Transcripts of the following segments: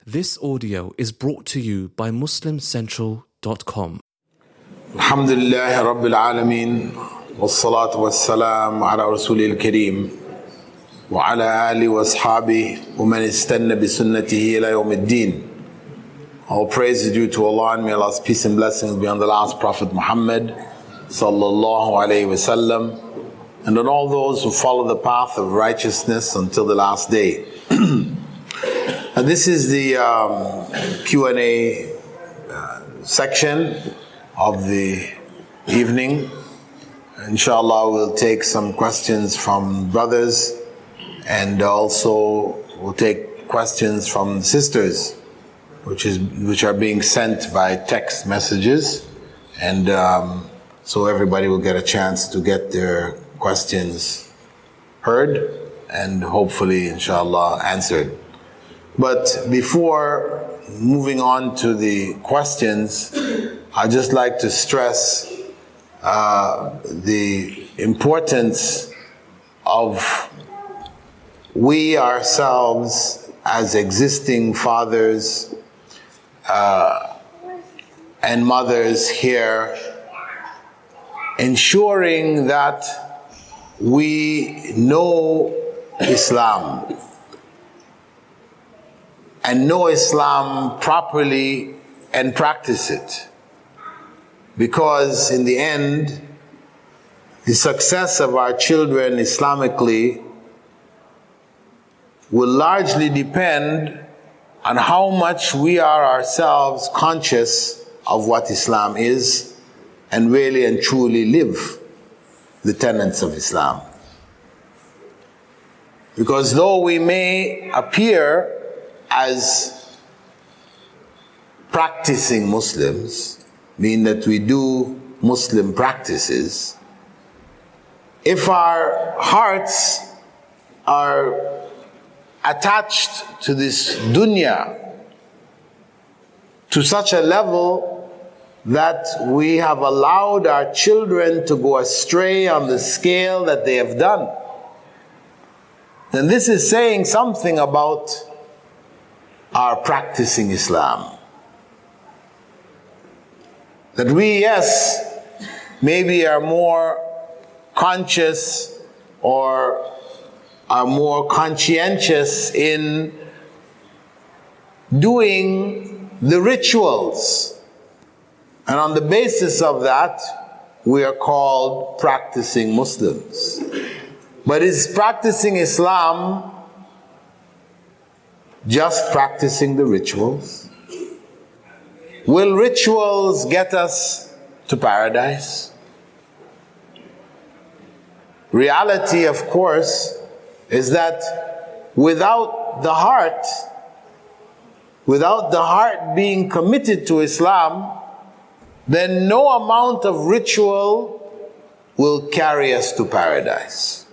This audio is brought to you by MuslimCentral.com. Alhamdulillah Rabbil Alameen, wassalatu wassalam ala Rasulil Kareem, wa ala alihi wa ashabihi, wa man istanna bi sunnatihi ila yawmiddin. All praise is due to Allah, and may Allah's peace and blessings be on the last Prophet Muhammad sallallahu alayhi wa sallam, and on all those who follow the path of righteousness until the last day. And this is the Q&A section of the evening. Inshallah, we'll take some questions from brothers, and also we'll take questions from sisters, which are being sent by text messages, and so everybody will get a chance to get their questions heard and hopefully, inshallah, answered. But before moving on to the questions, I'd just like to stress the importance of we ourselves as existing fathers and mothers here, ensuring that we know Islam and know Islam properly and practice it. Because in the end, the success of our children Islamically will largely depend on how much we are ourselves conscious of what Islam is and really and truly live the tenets of Islam. Because though we may appear as practicing Muslims, mean that we do Muslim practices, if our hearts are attached to this dunya to such a level that we have allowed our children to go astray on the scale that they have done, then this is saying something about our practicing Islam. That we, yes, maybe are more conscious or are more conscientious in doing the rituals. And on the basis of that, we are called practicing Muslims. But is practicing Islam just practicing the rituals? Will rituals get us to paradise? Reality, of course, is that without the heart being committed to Islam, then no amount of ritual will carry us to paradise.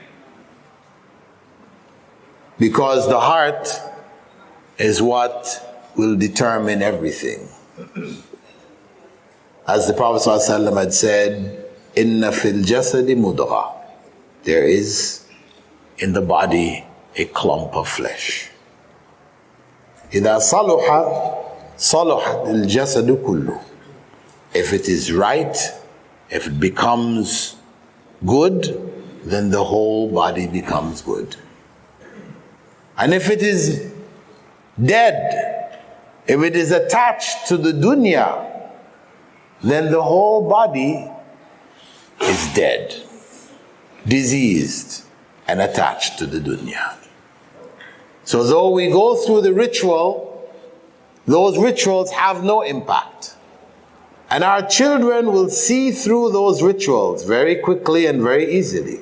Because the heart is what will determine everything. As the Prophet ﷺ had said, "Inna fil jasadi mudghah." There is in the body a clump of flesh. إِذَا صَلُحَ صَلُحَتِ الْجَسَدُ كُلُّهُ. If it is right, if it becomes good, then the whole body becomes good. And if it is dead, if it is attached to the dunya, then the whole body is dead, diseased, and attached to the dunya. So though we go through the ritual, those rituals have no impact. And our children will see through those rituals very quickly and very easily.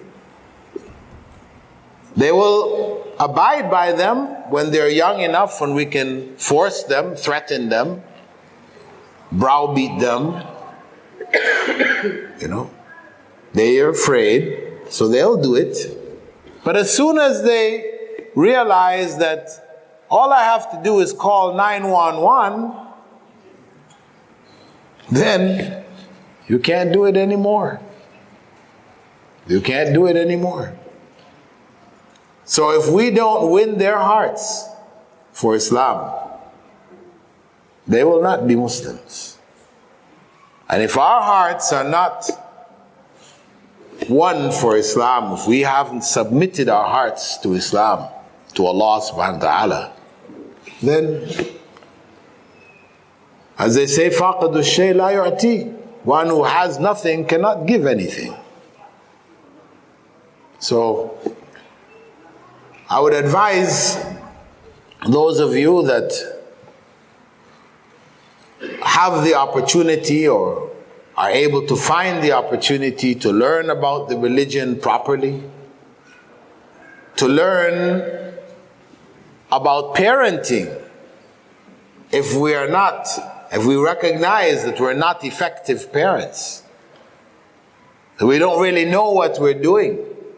They will abide by them when they're young enough, when we can force them, threaten them, browbeat them. They are afraid, so they'll do it. But as soon as they realize that all I have to do is call 911, then you can't do it anymore. You can't do it anymore. So if we don't win their hearts for Islam, they will not be Muslims. And if our hearts are not one for Islam, if we haven't submitted our hearts to Islam, to Allah subhanahu wa ta'ala, then, as they say, فَاقَدُ الشَّيْء لَا يُعْتِي. One who has nothing cannot give anything. So, I would advise those of you that have the opportunity or are able to find the opportunity to learn about the religion properly, to learn about parenting. If we recognize that we're not effective parents, that we don't really know what we're doing,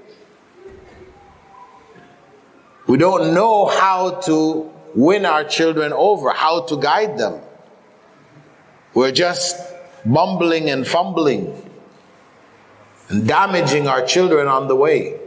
we don't know how to win our children over, how to guide them, we're just bumbling and fumbling and damaging our children on the way.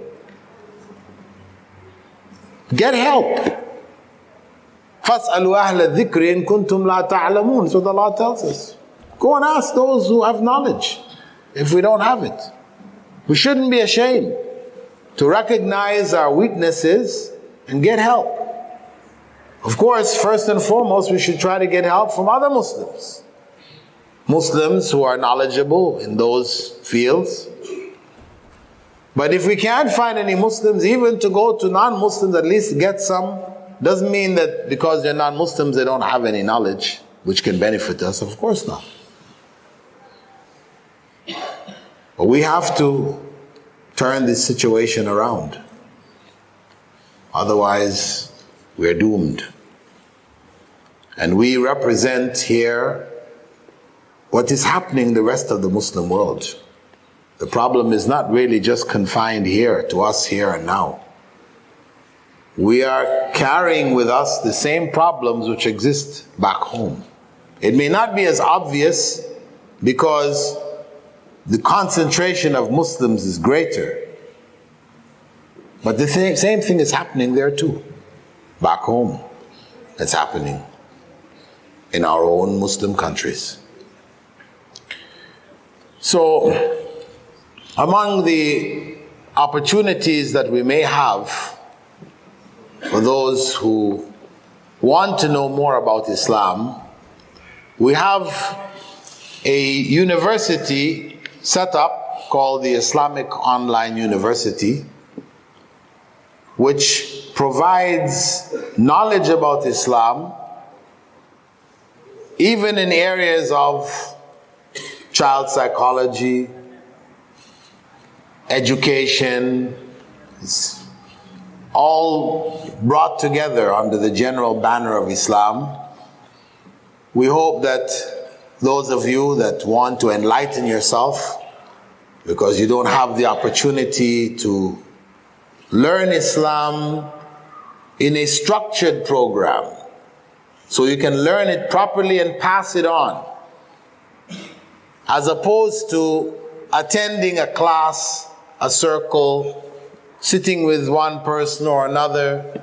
Get help. فَاسْأَلُوا أَهْلَ الذِّكْرِ إِن كُنْتُمْ لَا تَعْلَمُونَ. That's what Allah tells us. Go and ask those who have knowledge if we don't have it. We shouldn't be ashamed to recognize our weaknesses and get help. Of course, first and foremost, we should try to get help from other Muslims. Muslims who are knowledgeable in those fields. But if we can't find any Muslims, even to go to non-Muslims, at least get some. Doesn't mean that because they're non-Muslims they don't have any knowledge which can benefit us. Of course not. But we have to turn this situation around. Otherwise, we're doomed. And we represent here what is happening in the rest of the Muslim world. The problem is not really just confined here, to us here and now. We are carrying with us the same problems which exist back home. It may not be as obvious because the concentration of Muslims is greater. But the same thing is happening there too. Back home, it's happening in our own Muslim countries. So, among the opportunities that we may have for those who want to know more about Islam, we have a university set up called the Islamic Online University, which provides knowledge about Islam even in areas of child psychology, education. It's all brought together under the general banner of Islam. We hope that those of you that want to enlighten yourself, because you don't have the opportunity to learn Islam in a structured program, so you can learn it properly and pass it on, as opposed to attending a class, a circle, sitting with one person or another.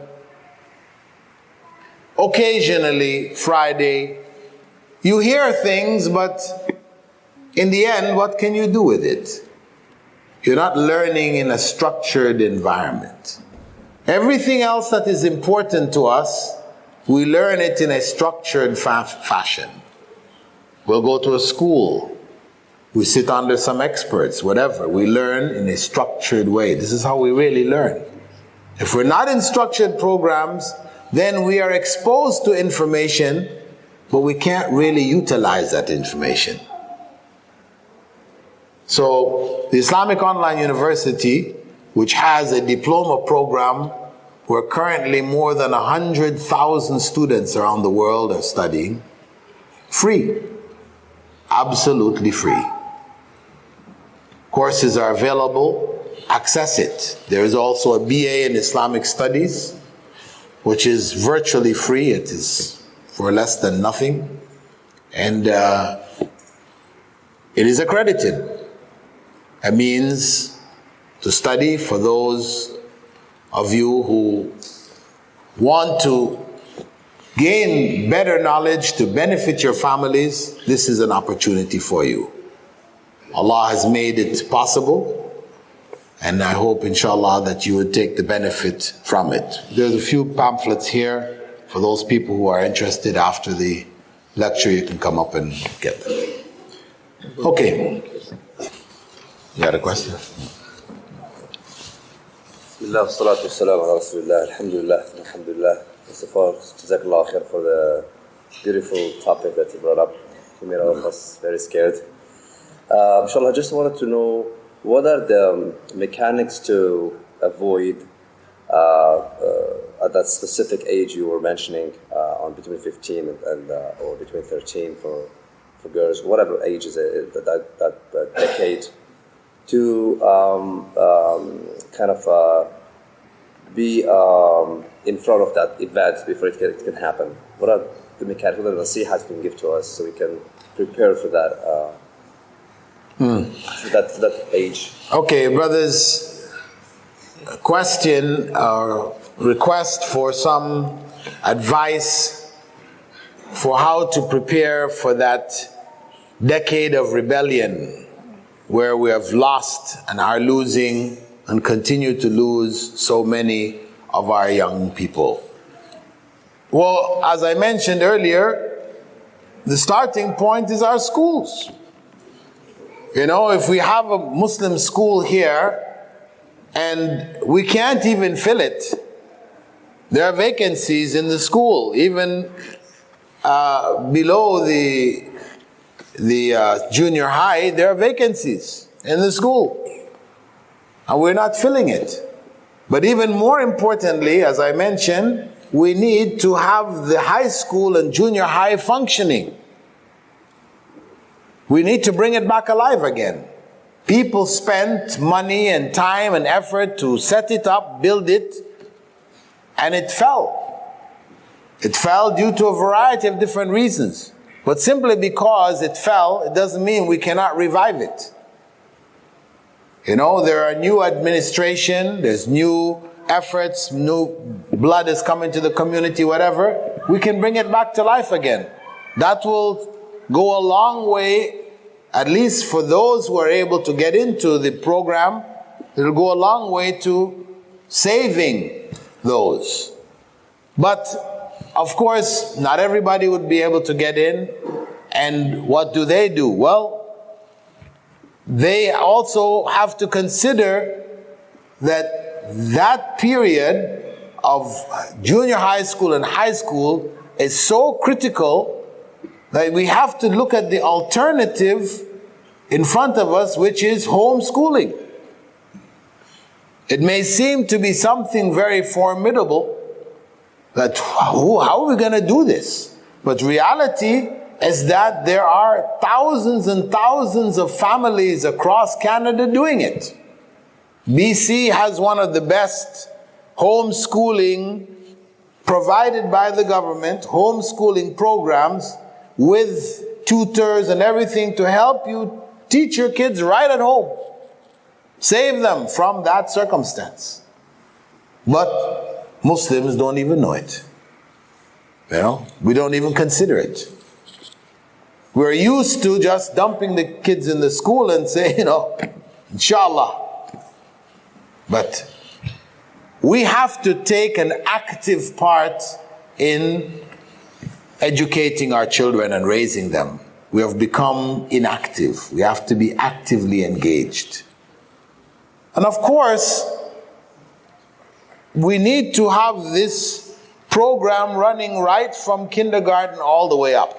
Occasionally, Friday, you hear things, but in the end, what can you do with it? You're not learning in a structured environment. Everything else that is important to us, we learn it in a structured fashion. We'll go to a school. We sit under some experts, whatever. We learn in a structured way. This is how we really learn. If we're not in structured programs, then we are exposed to information, but we can't really utilize that information. So, the Islamic Online University, which has a diploma program where currently more than 100,000 students around the world are studying, free, absolutely free. Courses are available, access it. There is also a BA in Islamic Studies, which is virtually free. It is for less than nothing. And it is accredited. A means to study for those of you who want to gain better knowledge to benefit your families, this is an opportunity for you. Allah has made it possible, and I hope, inshallah, that you would take the benefit from it. There's a few pamphlets here for those people who are interested. After the lecture, you can come up and get them. Okay. You had a question? Bismillah, salatu wassalam ala rasulillah, alhamdulillah, alhamdulillah. First of all, jazakallah khair for the beautiful topic that you brought up. You made all of us very scared. Inshallah, I just wanted to know, what are the mechanics to avoid at that specific age you were mentioning, on between 15 and or between 13 for girls, whatever age is it, that decade, to kind of be in front of that event before it can happen? What are the mechanics, what are the nasihat you can give to us so we can prepare for that? For that age. Okay, brothers, question or request for some advice for how to prepare for that decade of rebellion where we have lost and are losing and continue to lose so many of our young people. Well, as I mentioned earlier, the starting point is our schools. You know, if we have a Muslim school here and we can't even fill it, there are vacancies in the school, even below the junior high, there are vacancies in the school, and we're not filling it. But even more importantly, as I mentioned, we need to have the high school and junior high functioning. We need to bring it back alive again. People spent money and time and effort to set it up, build it, and it fell. It fell due to a variety of different reasons. But simply because it fell, it doesn't mean we cannot revive it. You know, there are new administration, there's new efforts, new blood is coming to the community, whatever. We can bring it back to life again. That will go a long way, at least for those who are able to get into the program. It will go a long way to saving those. But of course, not everybody would be able to get in. And what do? Well, they also have to consider that period of junior high school and high school is so critical that we have to look at the alternative in front of us, which is homeschooling. It may seem to be something very formidable, that how are we going to do this? But reality is that there are thousands and thousands of families across Canada doing it. BC has one of the best homeschooling provided by the government, homeschooling programs with tutors and everything to help you teach your kids right at home. Save them from that circumstance. But Muslims don't even know it. You know, we don't even consider it. We're used to just dumping the kids in the school and say, inshallah. But we have to take an active part in educating our children and raising them. We have become inactive. We have to be actively engaged. And of course, we need to have this program running right from kindergarten all the way up.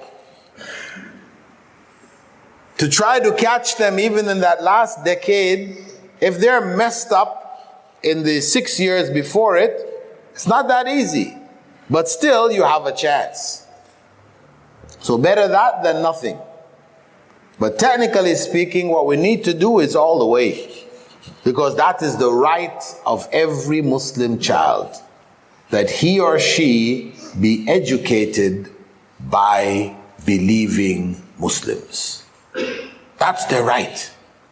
To try to catch them even in that last decade, if they're messed up in the 6 years before it, it's not that easy. But still, you have a chance. So better that than nothing. But technically speaking, what we need to do is all the way. Because that is the right of every Muslim child, that he or she be educated by believing Muslims. That's their right.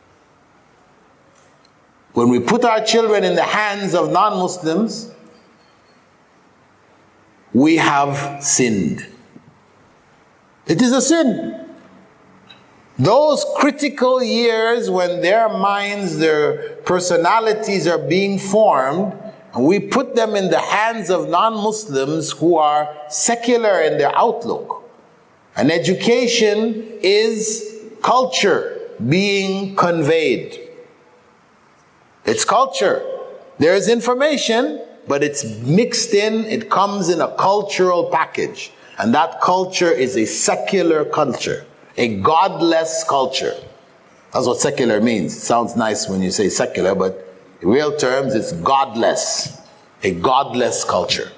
When we put our children in the hands of non-Muslims, we have sinned. It is a sin. Those critical years when their minds, their personalities are being formed, and we put them in the hands of non-Muslims who are secular in their outlook. And education is culture being conveyed. It's culture. There's information, but it's mixed in, it comes in a cultural package. And that culture is a secular culture, a godless culture. That's what secular means. It sounds nice when you say secular, but in real terms, it's godless. A godless culture.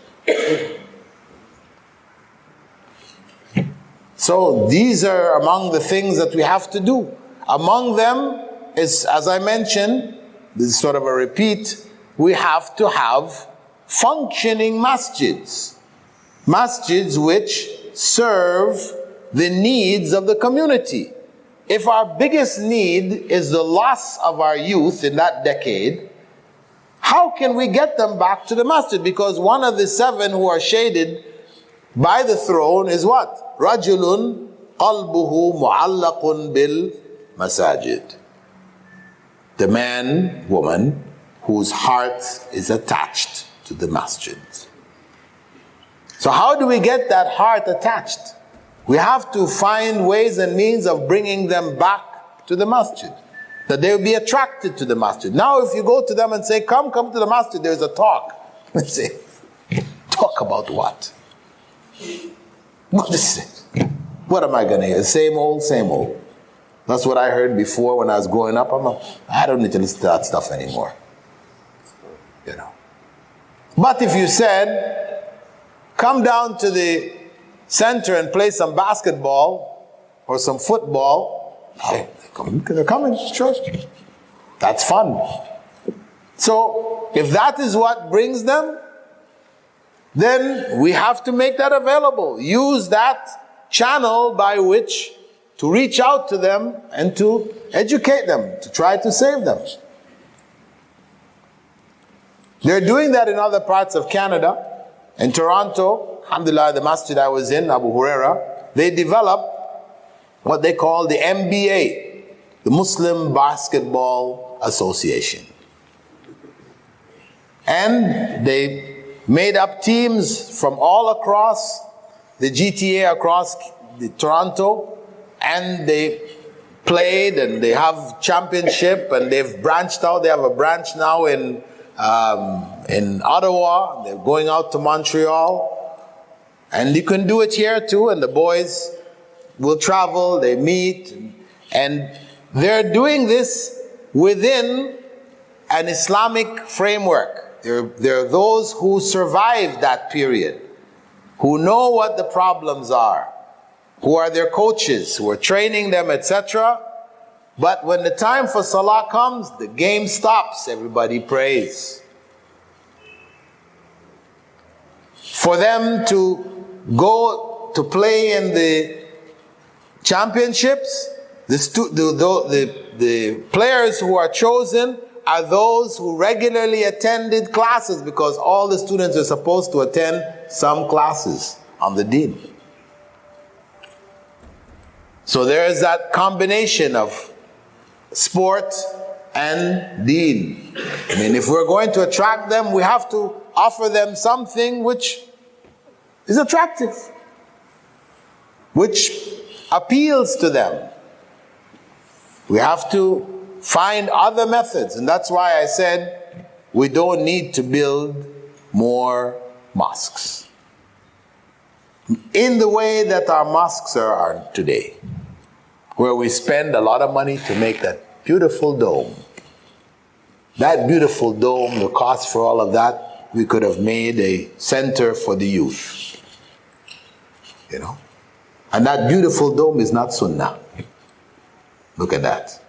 So these are among the things that we have to do. Among them is, as I mentioned, this is sort of a repeat, we have to have functioning masjids. Masjids which serve the needs of the community. If our biggest need is the loss of our youth in that decade, how can we get them back to the masjid? Because one of the 7 who are shaded by the throne is what? رَجُلٌ قَلْبُهُ مُعَلَّقٌ بِالْمَسَاجِدِ. The man, woman, whose heart is attached to the masjid. So how do we get that heart attached? We have to find ways and means of bringing them back to the masjid, that they will be attracted to the masjid. Now if you go to them and say, come to the masjid, there's a talk. They say, talk about what? What is it? What am I going to hear? Same old, same old. That's what I heard before when I was growing up. I don't need to listen to that stuff anymore. You know. But if you said, come down to the center and play some basketball or some football, they're coming, sure. That's fun. So, if that is what brings them, then we have to make that available. Use that channel by which to reach out to them and to educate them, to try to save them. They're doing that in other parts of Canada. In Toronto, alhamdulillah, the masjid I was in, Abu Huraira, they developed what they call the MBA, the Muslim Basketball Association. And they made up teams from all across the GTA, across the Toronto, and they played and they have championship and they've branched out. They have a branch now in Ottawa. They're going out to Montreal. And you can do it here too. And the boys will travel, they meet. And they're doing this within an Islamic framework. There are those who survived that period, who know what the problems are, who are their coaches, who are training them, etc. But when the time for Salah comes, the game stops. Everybody prays. For them to go to play in the championships, the players who are chosen are those who regularly attended classes, because all the students are supposed to attend some classes on the deen. So there is that combination of sport and deen. I mean, if we're going to attract them, we have to offer them something which is attractive, which appeals to them. We have to find other methods, and that's why I said we don't need to build more mosques in the way that our mosques are today, where we spend a lot of money to make that beautiful dome. That beautiful dome, the cost for all of that, we could have made a center for the youth. You know? And that beautiful dome is not sunnah. Look at that.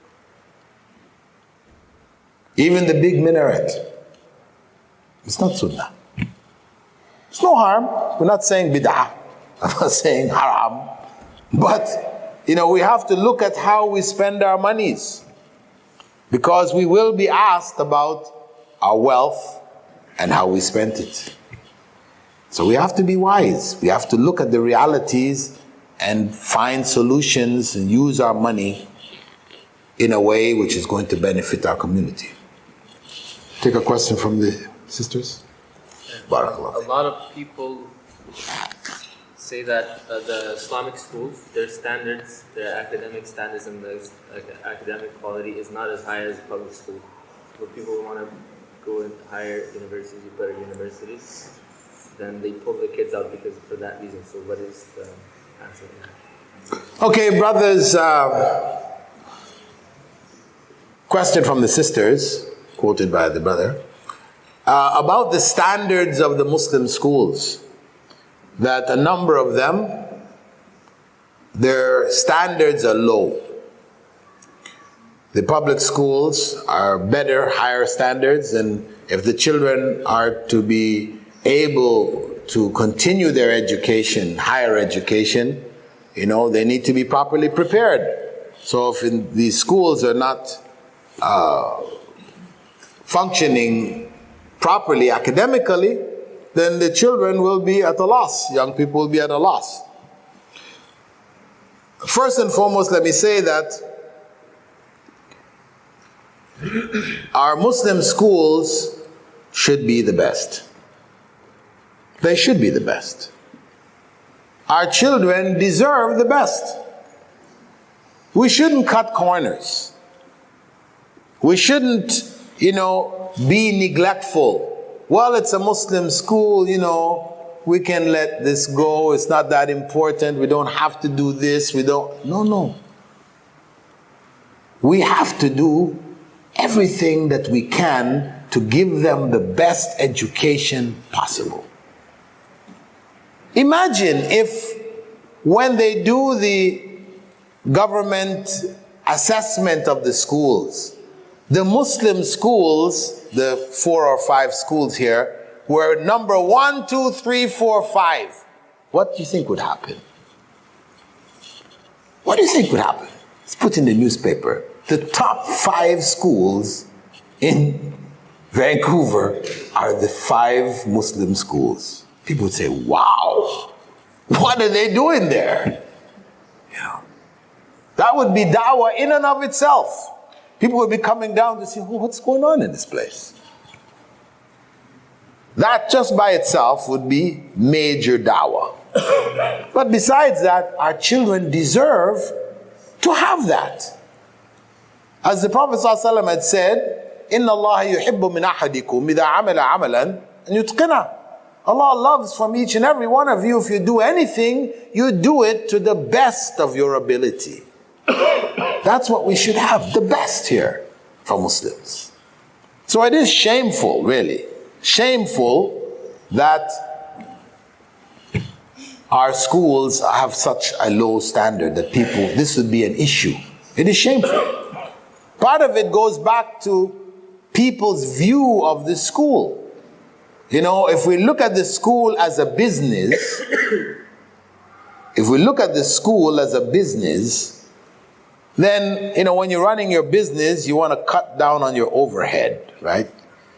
Even the big minaret, it's not sunnah. It's no harm. We're not saying bid'ah. I'm not saying haram. But, you know, we have to look at how we spend our monies, because we will be asked about our wealth and how we spent it. So we have to be wise. We have to look at the realities and find solutions and use our money in a way which is going to benefit our community. Take a question from the sisters. Barakallah. A lot of people say that the Islamic schools, their standards, their academic standards and the academic quality is not as high as public school. So people who want to go in higher universities, better universities, then they pull the kids out because for that reason. So what is the answer? Okay, brothers, question from the sisters, quoted by the brother, about the standards of the Muslim schools, that a number of them, their standards are low. The public schools are better, higher standards, and if the children are to be able to continue their education, higher education, they need to be properly prepared. So if these schools are not functioning properly academically, then the children will be at a loss. Young people will be at a loss. First and foremost, let me say that our Muslim schools should be the best. They should be the best. Our children deserve the best. We shouldn't cut corners. We shouldn't, be neglectful. Well, it's a Muslim school, we can let this go. It's not that important. We don't have to do this. No. We have to do everything that we can to give them the best education possible. Imagine if when they do the government assessment of the schools, the Muslim schools, the 4 or 5 schools here, were number 1, 2, 3, 4, 5. What do you think would happen? What do you think would happen? It's put in the newspaper. The top 5 schools in Vancouver are the 5 Muslim schools. People would say, wow, what are they doing there? That would be da'wah in and of itself. People would be coming down to see, what's going on in this place? That just by itself would be major da'wah. But besides that, our children deserve to have that. As the Prophet ﷺ had said, إِنَّ اللَّهَ يُحِبُّ مِنْ أَحَدِكُمْ إِذَا عَمَلَ عَمَلًا أَنْ يُتْقِنَهُ. Allah loves from each and every one of you, if you do anything, you do it to the best of your ability. That's what we should have, the best here for Muslims. So it is shameful, really, shameful that our schools have such a low standard that this would be an issue. It is shameful. Part of it goes back to people's view of the school. If we look at the school as a business, then, when you're running your business, you want to cut down on your overhead, right?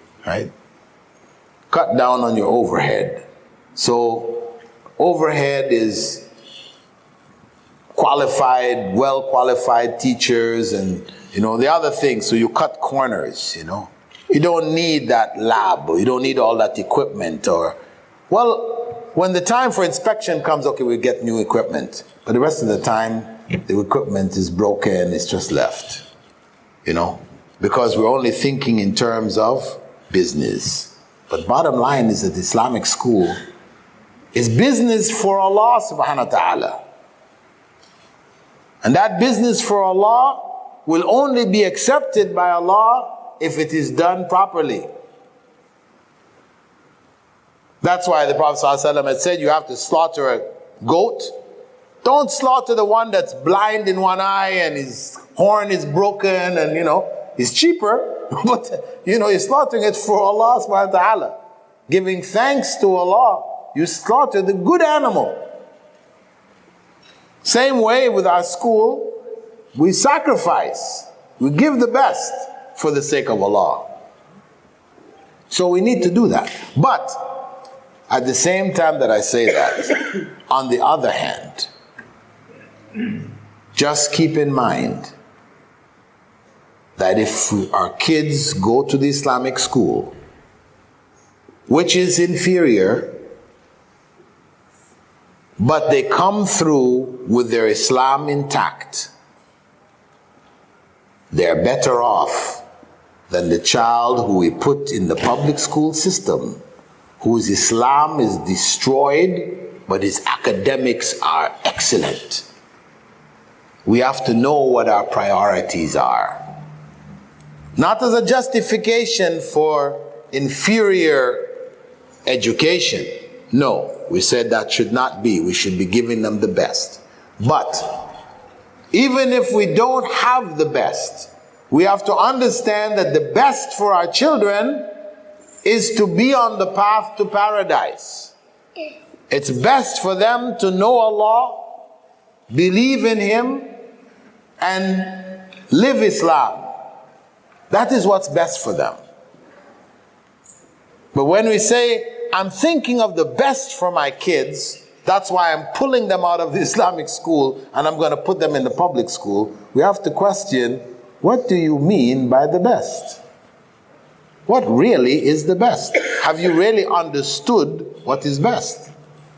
Cut down on your overhead. So, overhead is well-qualified teachers and, the other things. So you cut corners, You don't need that lab, or you don't need all that equipment, when the time for inspection comes, okay, we get new equipment. But the rest of the time, the equipment is broken, it's just left. Because we're only thinking in terms of business. But bottom line is that the Islamic school is business for Allah subhanahu wa ta'ala. And that business for Allah will only be accepted by Allah if it is done properly. That's why the Prophet ﷺ had said you have to slaughter a goat. Don't slaughter the one that's blind in one eye and his horn is broken and, it's cheaper. But, you're slaughtering it for Allah subhanahu wa ta'ala. Giving thanks to Allah, you slaughter the good animal. Same way with our school, we sacrifice. We give the best for the sake of Allah. So we need to do that. But At the same time that I say that, on the other hand, just keep in mind that if our kids go to the Islamic school, which is inferior, but they come through with their Islam intact, they're better off than the child who we put in the public school system, whose Islam is destroyed, but his academics are excellent. We have to know what our priorities are. Not as a justification for inferior education. No, we said that should not be. We should be giving them the best. But even if we don't have the best, we have to understand that the best for our children is to be on the path to paradise. It's best for them to know Allah, believe in Him, and live Islam. That is what's best for them. But when we say, I'm thinking of the best for my kids, that's why I'm pulling them out of the Islamic school and I'm going to put them in the public school, we have to question, what do you mean by the best? What really is the best? Have you really understood what is best?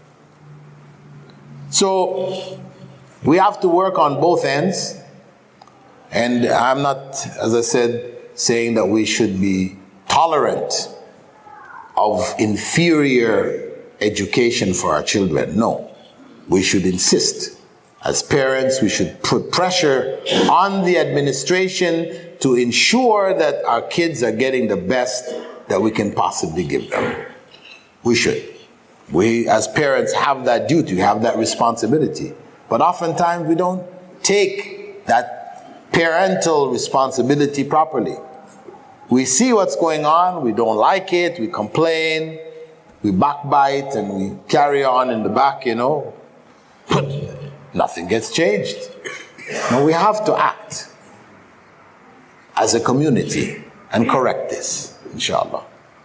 So, we have to work on both ends. And I'm not, as I said, saying that we should be tolerant of inferior education for our children. No. We should insist. As parents, we should put pressure on the administration to ensure that our kids are getting the best that we can possibly give them. We should. We, as parents, have that duty, have that responsibility. But oftentimes, we don't take that parental responsibility properly. We see what's going on, we don't like it, we complain, we backbite, and we carry on in the back, but nothing gets changed. No, we have to act as a community and correct this, inshallah.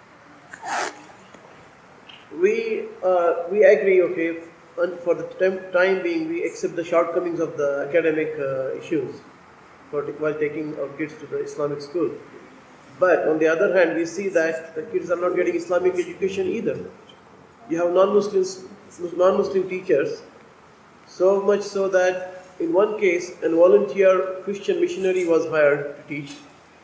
We agree, okay, and for the time being, we accept the shortcomings of the academic issues while taking our kids to the Islamic school. But on the other hand, we see that the kids are not getting Islamic education either. You have non-Muslim teachers, so much so that in one case, a volunteer Christian missionary was hired to teach.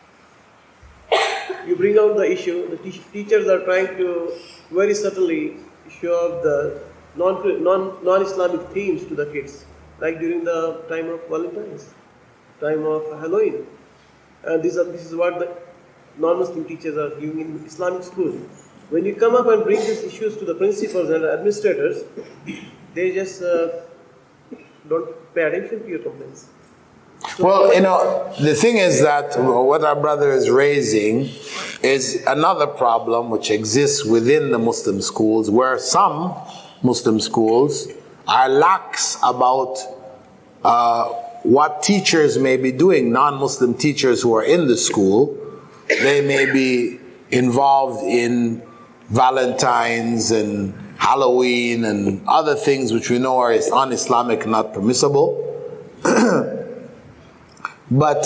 You bring out the issue, the teachers are trying to very subtly show up the non-Islamic themes to the kids, like during the time of Valentine's, time of Halloween. And this is what the non-Muslim teachers are giving in Islamic school. When you come up and bring these issues to the principals and administrators, they just don't pay attention to your complaints. Well, the thing is that what our brother is raising is another problem which exists within the Muslim schools, where some Muslim schools are lax about what teachers may be doing. Non-Muslim teachers who are in the school, they may be involved in Valentine's and Halloween and other things which we know are un-Islamic, not permissible. But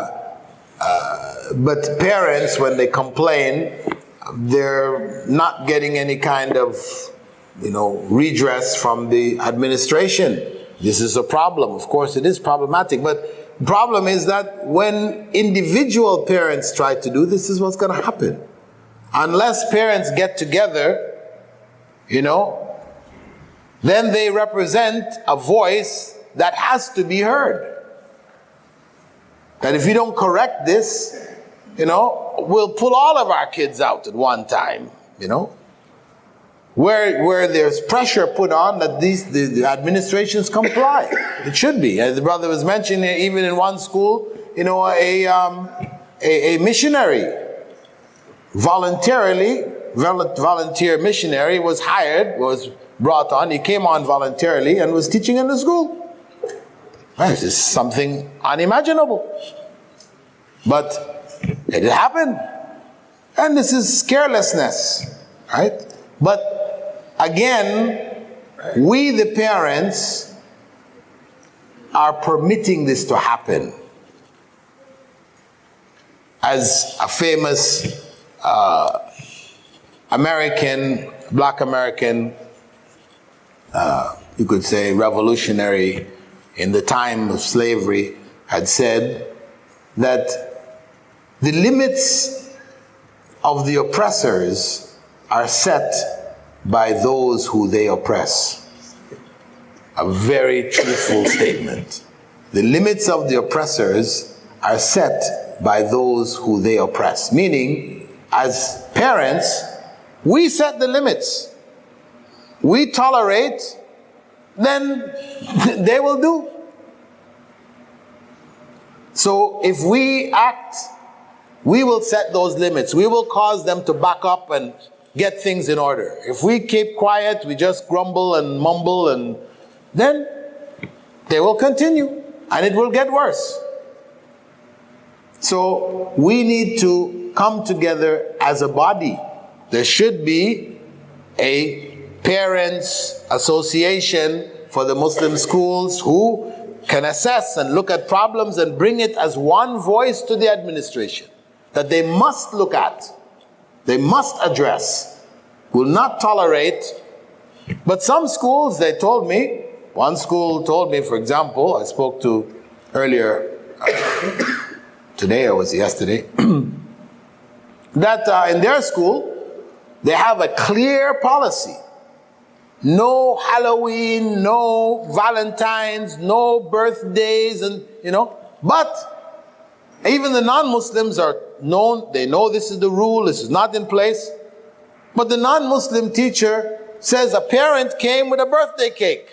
parents, when they complain, they're not getting any kind of, redress from the administration. This is a problem. Of course, it is problematic. But the problem is that when individual parents try to do this, is what's going to happen. Unless parents get together, then they represent a voice that has to be heard. That if you don't correct this, we'll pull all of our kids out at one time, Where there's pressure put on that the administrations comply. It should be. As the brother was mentioning, even in one school, a missionary, volunteer missionary was hired, was brought on, he came on voluntarily and was teaching in the school. This is something unimaginable. But it happened. And this is carelessness, right? But again, we the parents are permitting this to happen. As a famous black American, you could say revolutionary in the time of slavery, had said that the limits of the oppressors are set by those who they oppress. A very truthful statement. The limits of the oppressors are set by those who they oppress. Meaning, as parents, we set the limits. We tolerate, then they will do. So if we act, we will set those limits. We will cause them to back up and get things in order. If we keep quiet, we just grumble and mumble, and then they will continue and it will get worse. So we need to come together as a body. There should be a parents' association for the Muslim schools who can assess and look at problems and bring it as one voice to the administration that they must look at, they must address, will not tolerate. But some schools, they told me, one school told me, for example, I spoke to earlier today or was it yesterday, that in their school they have a clear policy. No Halloween, no Valentine's, no birthdays, and but even the non-Muslims are known, they know this is the rule, this is not in place. But the non-Muslim teacher says a parent came with a birthday cake.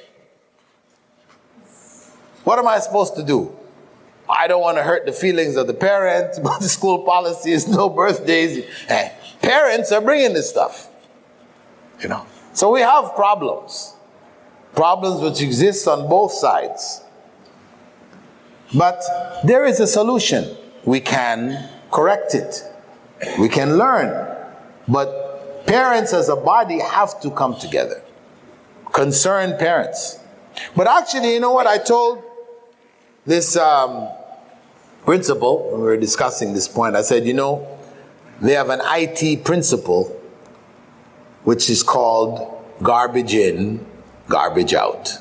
What am I supposed to do? I don't want to hurt the feelings of the parents, but the school policy is no birthdays. Hey, parents are bringing this stuff. So we have problems which exist on both sides. But there is a solution. We can correct it. We can learn. But parents as a body have to come together. Concerned parents. But actually, you know what? I told this principal when we were discussing this point. I said, they have an IT principle which is called garbage in, garbage out.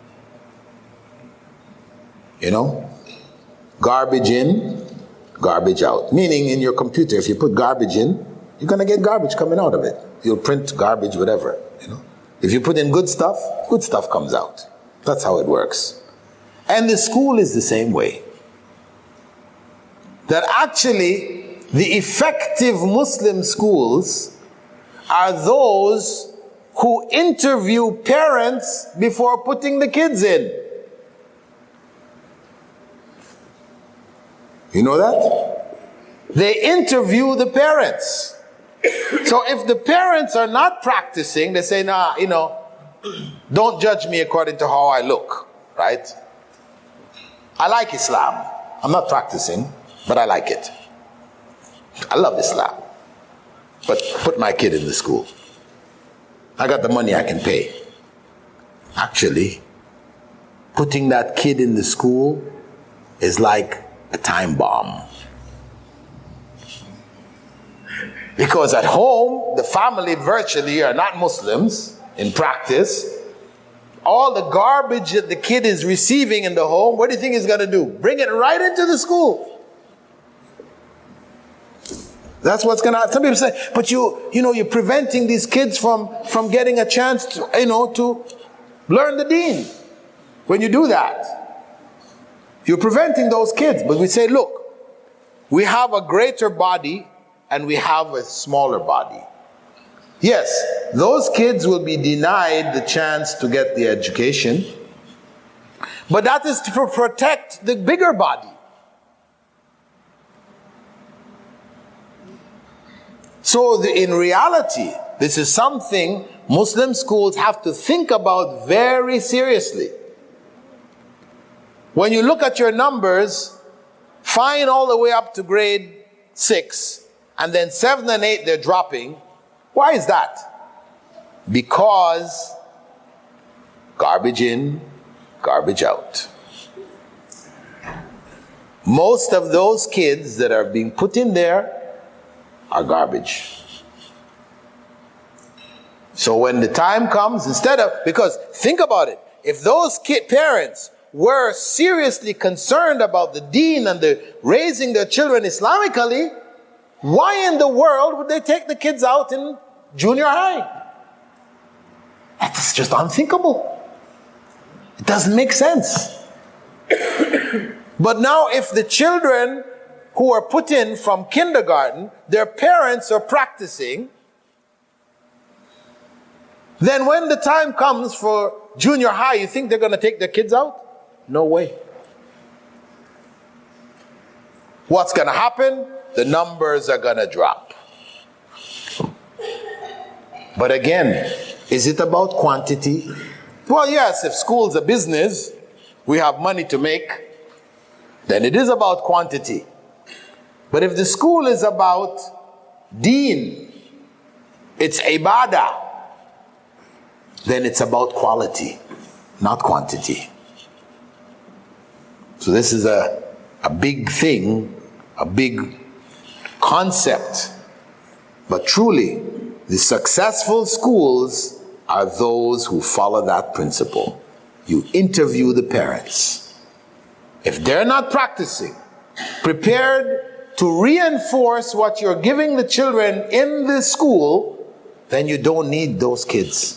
Garbage in, garbage out. Meaning in your computer, if you put garbage in, you're going to get garbage coming out of it. You'll print garbage, whatever. If you put in good stuff comes out. That's how it works. And the school is the same way. That actually, the effective Muslim schools are those who interview parents before putting the kids in. You know that? They interview the parents. So if the parents are not practicing, they say, don't judge me according to how I look, right? I like Islam. I'm not practicing, but I like it. I love Islam. But put my kid in the school. I got the money, I can pay. Actually, putting that kid in the school is like a time bomb. Because at home, the family virtually are not Muslims in practice. All the garbage that the kid is receiving in the home, what do you think he's going to do? Bring it right into the school. That's what's going to happen. Some people say, but you're preventing these kids from getting a chance to, to learn the deen. When you do that, you're preventing those kids. But we say, look, we have a greater body and we have a smaller body. Yes, those kids will be denied the chance to get the education, but that is to protect the bigger body. So in reality, this is something Muslim schools have to think about very seriously. When you look at your numbers, fine all the way up to grade 6, and then 7 and 8 they're dropping. Why is that? Because garbage in, garbage out. Most of those kids that are being put in there are garbage. So when the time comes, because think about it, if those parents were seriously concerned about the deen and raising their children Islamically, why in the world would they take the kids out in junior high? That's just unthinkable. It doesn't make sense. But now if the children who are put in from kindergarten, their parents are practicing, then when the time comes for junior high, you think they're going to take their kids out? No way. What's going to happen? The numbers are going to drop. But again, is it about quantity? Well, yes, if school's a business, we have money to make, then it is about quantity. But if the school is about deen, it's ibadah, then it's about quality, not quantity. So this is a big thing, a big concept. But truly, the successful schools are those who follow that principle. You interview the parents. If they're not practicing, prepared to reinforce what you're giving the children in the school, then you don't need those kids.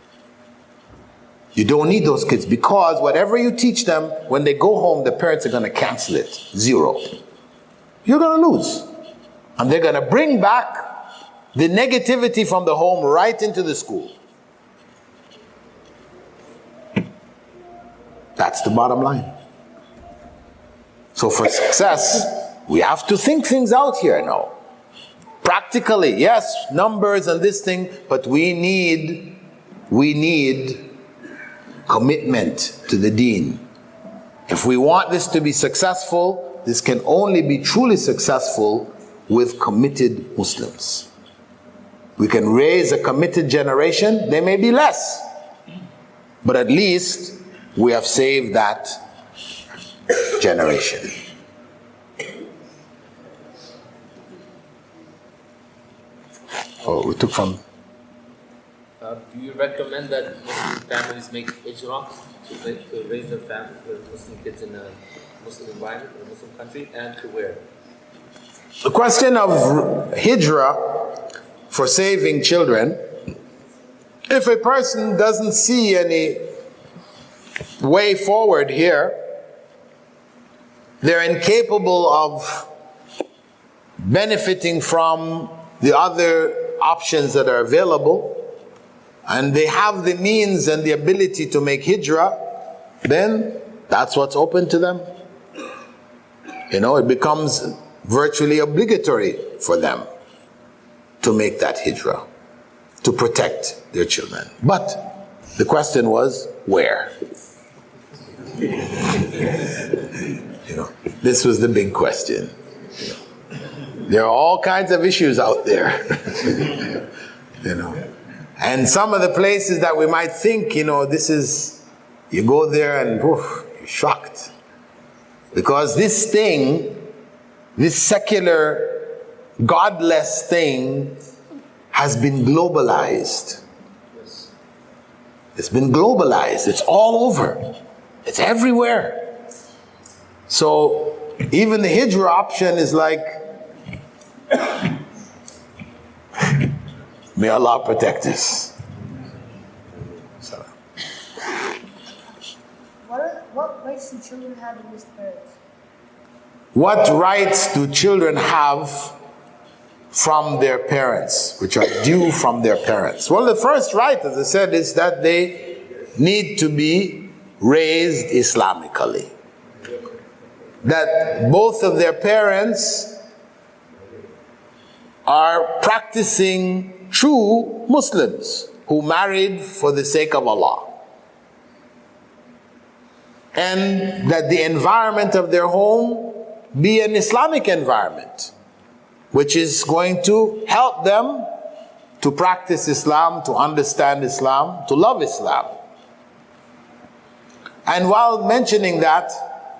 You don't need those kids, because whatever you teach them, when they go home, the parents are going to cancel it. Zero. You're going to lose. And they're going to bring back the negativity from the home right into the school. That's the bottom line. So for success, we have to think things out here now. Practically, yes, numbers and this thing, but we need commitment to the deen. If we want this to be successful, this can only be truly successful with committed Muslims. We can raise a committed generation. They may be less, but at least we have saved that generation. Oh, we took from... Do you recommend that Muslim families make hijrah to raise their Muslim kids in a Muslim environment, in a Muslim country, and to where? The question of hijrah for saving children, if a person doesn't see any way forward here, they're incapable of benefiting from the other options that are available, and they have the means and the ability to make hijrah, then that's what's open to them. You know, it becomes virtually obligatory for them to make that hijrah, to protect their children. But the question was, where? You know, this was the big question. You know, there are all kinds of issues out there. You know, and some of the places that we might think, you know, this is, you go there and you're shocked. Because this thing, this secular, godless thing has been globalized. It's been globalized. It's all over. It's everywhere. So even the hijrah option is like, may Allah protect us. What rights do children have against parents? What rights do children have from their parents, which are due from their parents? Well, the first right, as I said, is that they need to be raised Islamically. That both of their parents are practicing true Muslims who married for the sake of Allah. And that the environment of their home be an Islamic environment, which is going to help them to practice Islam, to understand Islam, to love Islam. And while mentioning that,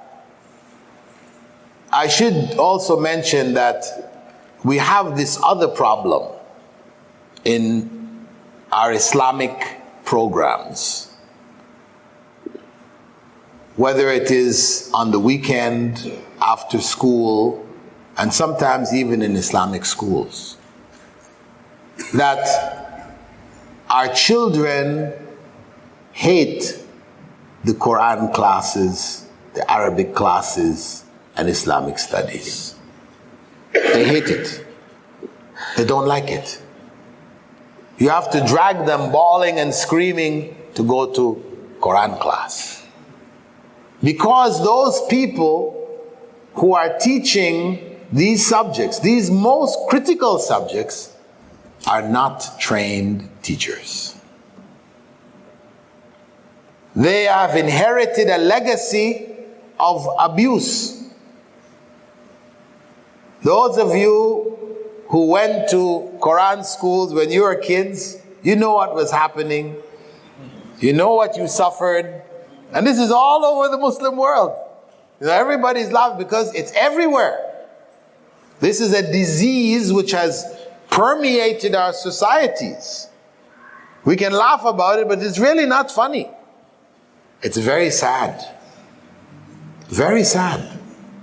I should also mention that we have this other problem in our Islamic programs. Whether it is on the weekend, after school, and sometimes even in Islamic schools, that our children hate the Quran classes, the Arabic classes, and Islamic studies. They hate it. They don't like it. You have to drag them bawling and screaming to go to Quran class. Because those people who are teaching these subjects, these most critical subjects, are not trained teachers. They have inherited a legacy of abuse. Those of you who went to Quran schools when you were kids, you know what was happening. You know what you suffered. And this is all over the Muslim world. You know, everybody's laughing because it's everywhere. This is a disease which has permeated our societies. We can laugh about it, but it's really not funny. It's very sad. Very sad.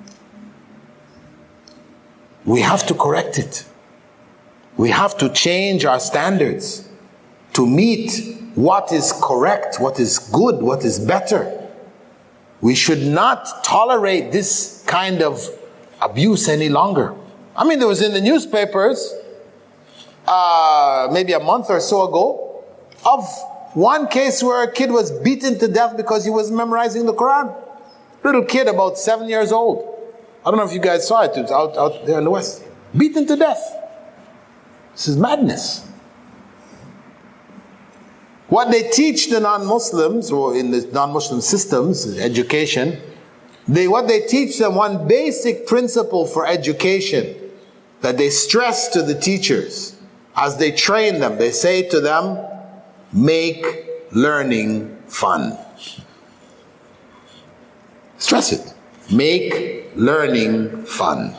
We have to correct it. We have to change our standards to meet what is correct, what is good, what is better. We should not tolerate this kind of abuse any longer. I mean, there was in the newspapers maybe a month or so ago of one case where a kid was beaten to death because he was memorizing the Quran. Little kid about 7 years old. I don't know if you guys saw it. It was out there in the West. Beaten to death. This is madness. What they teach the non-Muslims, or in the non-Muslim systems, education, what they teach them, one basic principle for education that they stress to the teachers as they train them, they say to them, make learning fun. Stress it. Make learning fun.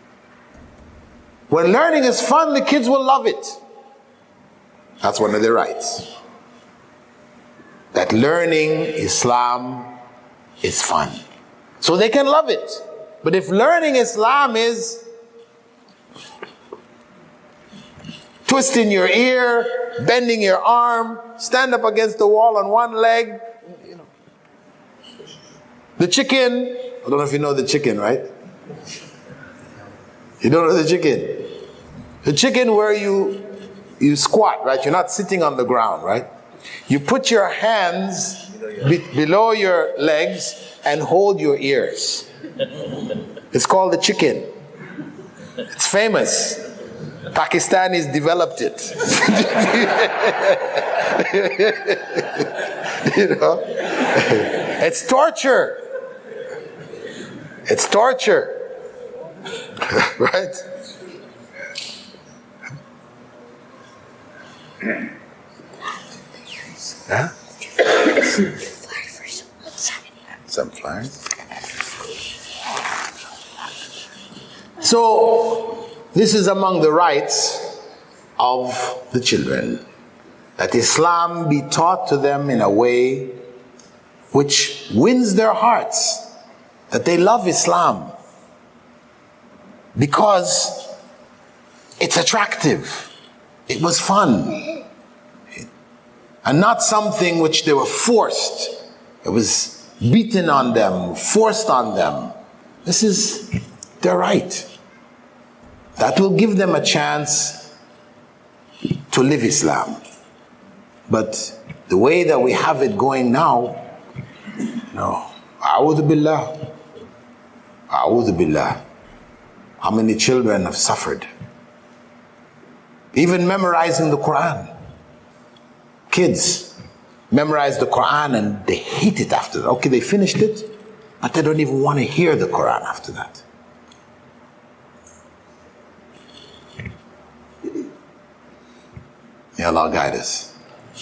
When learning is fun, the kids will love it. That's one of their rights. That learning Islam is fun. So they can love it. But if learning Islam is twisting your ear, bending your arm, stand up against the wall on one leg, you know. The chicken, I don't know if you know the chicken, right? You don't know the chicken? The chicken where you squat, right? You're not sitting on the ground, right? You put your hands below your legs and hold your ears. It's called the chicken. It's famous. Pakistanis developed it. You know? It's torture. It's torture. Right? Huh? Some flowers. So, this is among the rights of the children, that Islam be taught to them in a way which wins their hearts, that they love Islam because it's attractive, it was fun, and not something which they were forced. It was beaten on them, forced on them. This is their right. That will give them a chance to live Islam. But the way that we have it going now, no. A'udhu billah. A'udhu billah. How many children have suffered? Even memorizing the Quran. Kids memorize the Quran and they hate it after that. Okay, they finished it, but they don't even want to hear the Quran after that. May Allah guide us.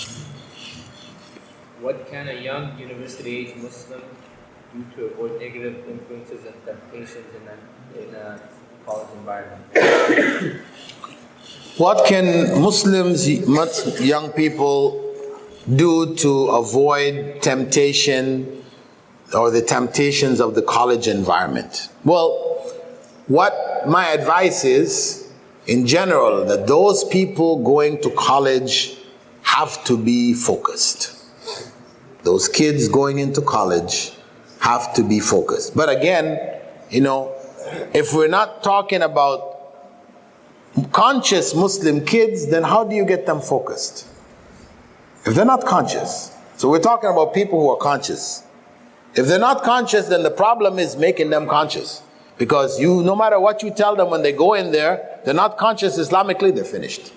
What can a young university-age Muslim do to avoid negative influences and temptations in a college environment? What can Muslims, young people, do to avoid temptation or the temptations of the college environment? Well, what my advice is, in general, that those people going to college have to be focused. Those kids going into college have to be focused. But again, if we're not talking about conscious Muslim kids, then how do you get them focused? If they're not conscious. So we're talking about people who are conscious. If they're not conscious, then the problem is making them conscious. Because no matter what you tell them when they go in there, they're not conscious Islamically, they're finished.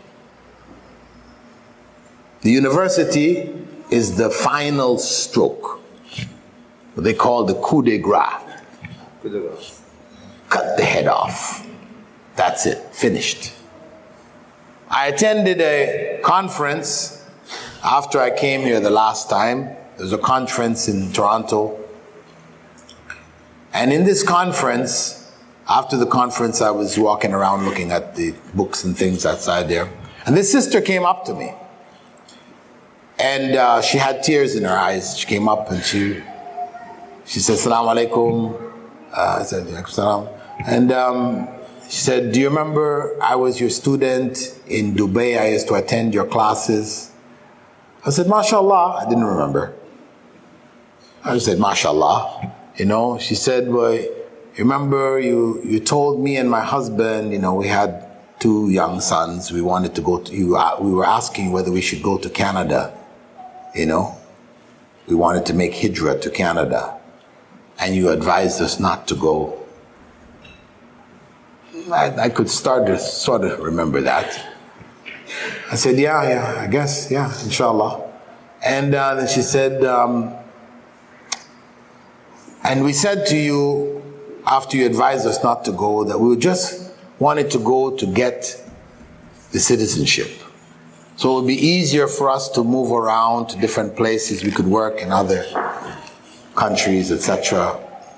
The university is the final stroke. What they call the coup de grace. Cut the head off. That's it, finished. I attended a conference after I came here the last time. There was a conference in Toronto. And in this conference, after the conference, I was walking around looking at the books and things outside there. And this sister came up to me. And she had tears in her eyes. She came up and she said, "Assalamu alaikum." I said, "Alaikum salam." And she said, "Do you remember I was your student in Dubai? I used to attend your classes." I said, "MashaAllah." I didn't remember. I said, "MashaAllah." She said, "Well, remember you told me and my husband, we had 2 young sons. We wanted to go to we were asking whether we should go to Canada. We wanted to make hijrah to Canada. And you advised us not to go." I could start to sort of remember that. I said, yeah, I guess, yeah, inshallah. And then she said, and we said to you, after you advised us not to go, that we just wanted to go to get the citizenship. So it would be easier for us to move around to different places. We could work in other countries, etc.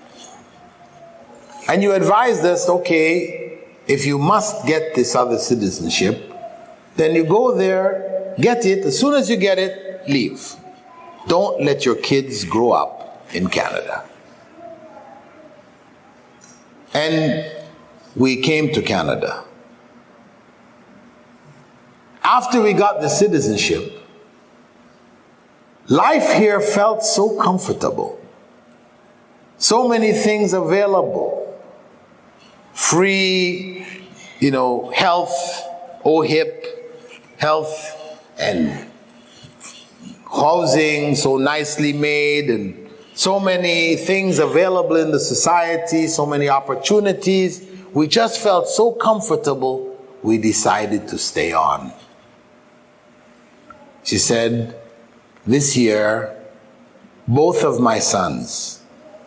And you advised us, okay, if you must get this other citizenship, then you go there, get it. As soon as you get it, leave. Don't let your kids grow up in Canada. And we came to Canada. After we got the citizenship, life here felt so comfortable. So many things available. Free, health, OHIP, health and housing so nicely made, and so many things available in the society, so many opportunities. We just felt so comfortable, we decided to stay on. She said, this year, both of my sons,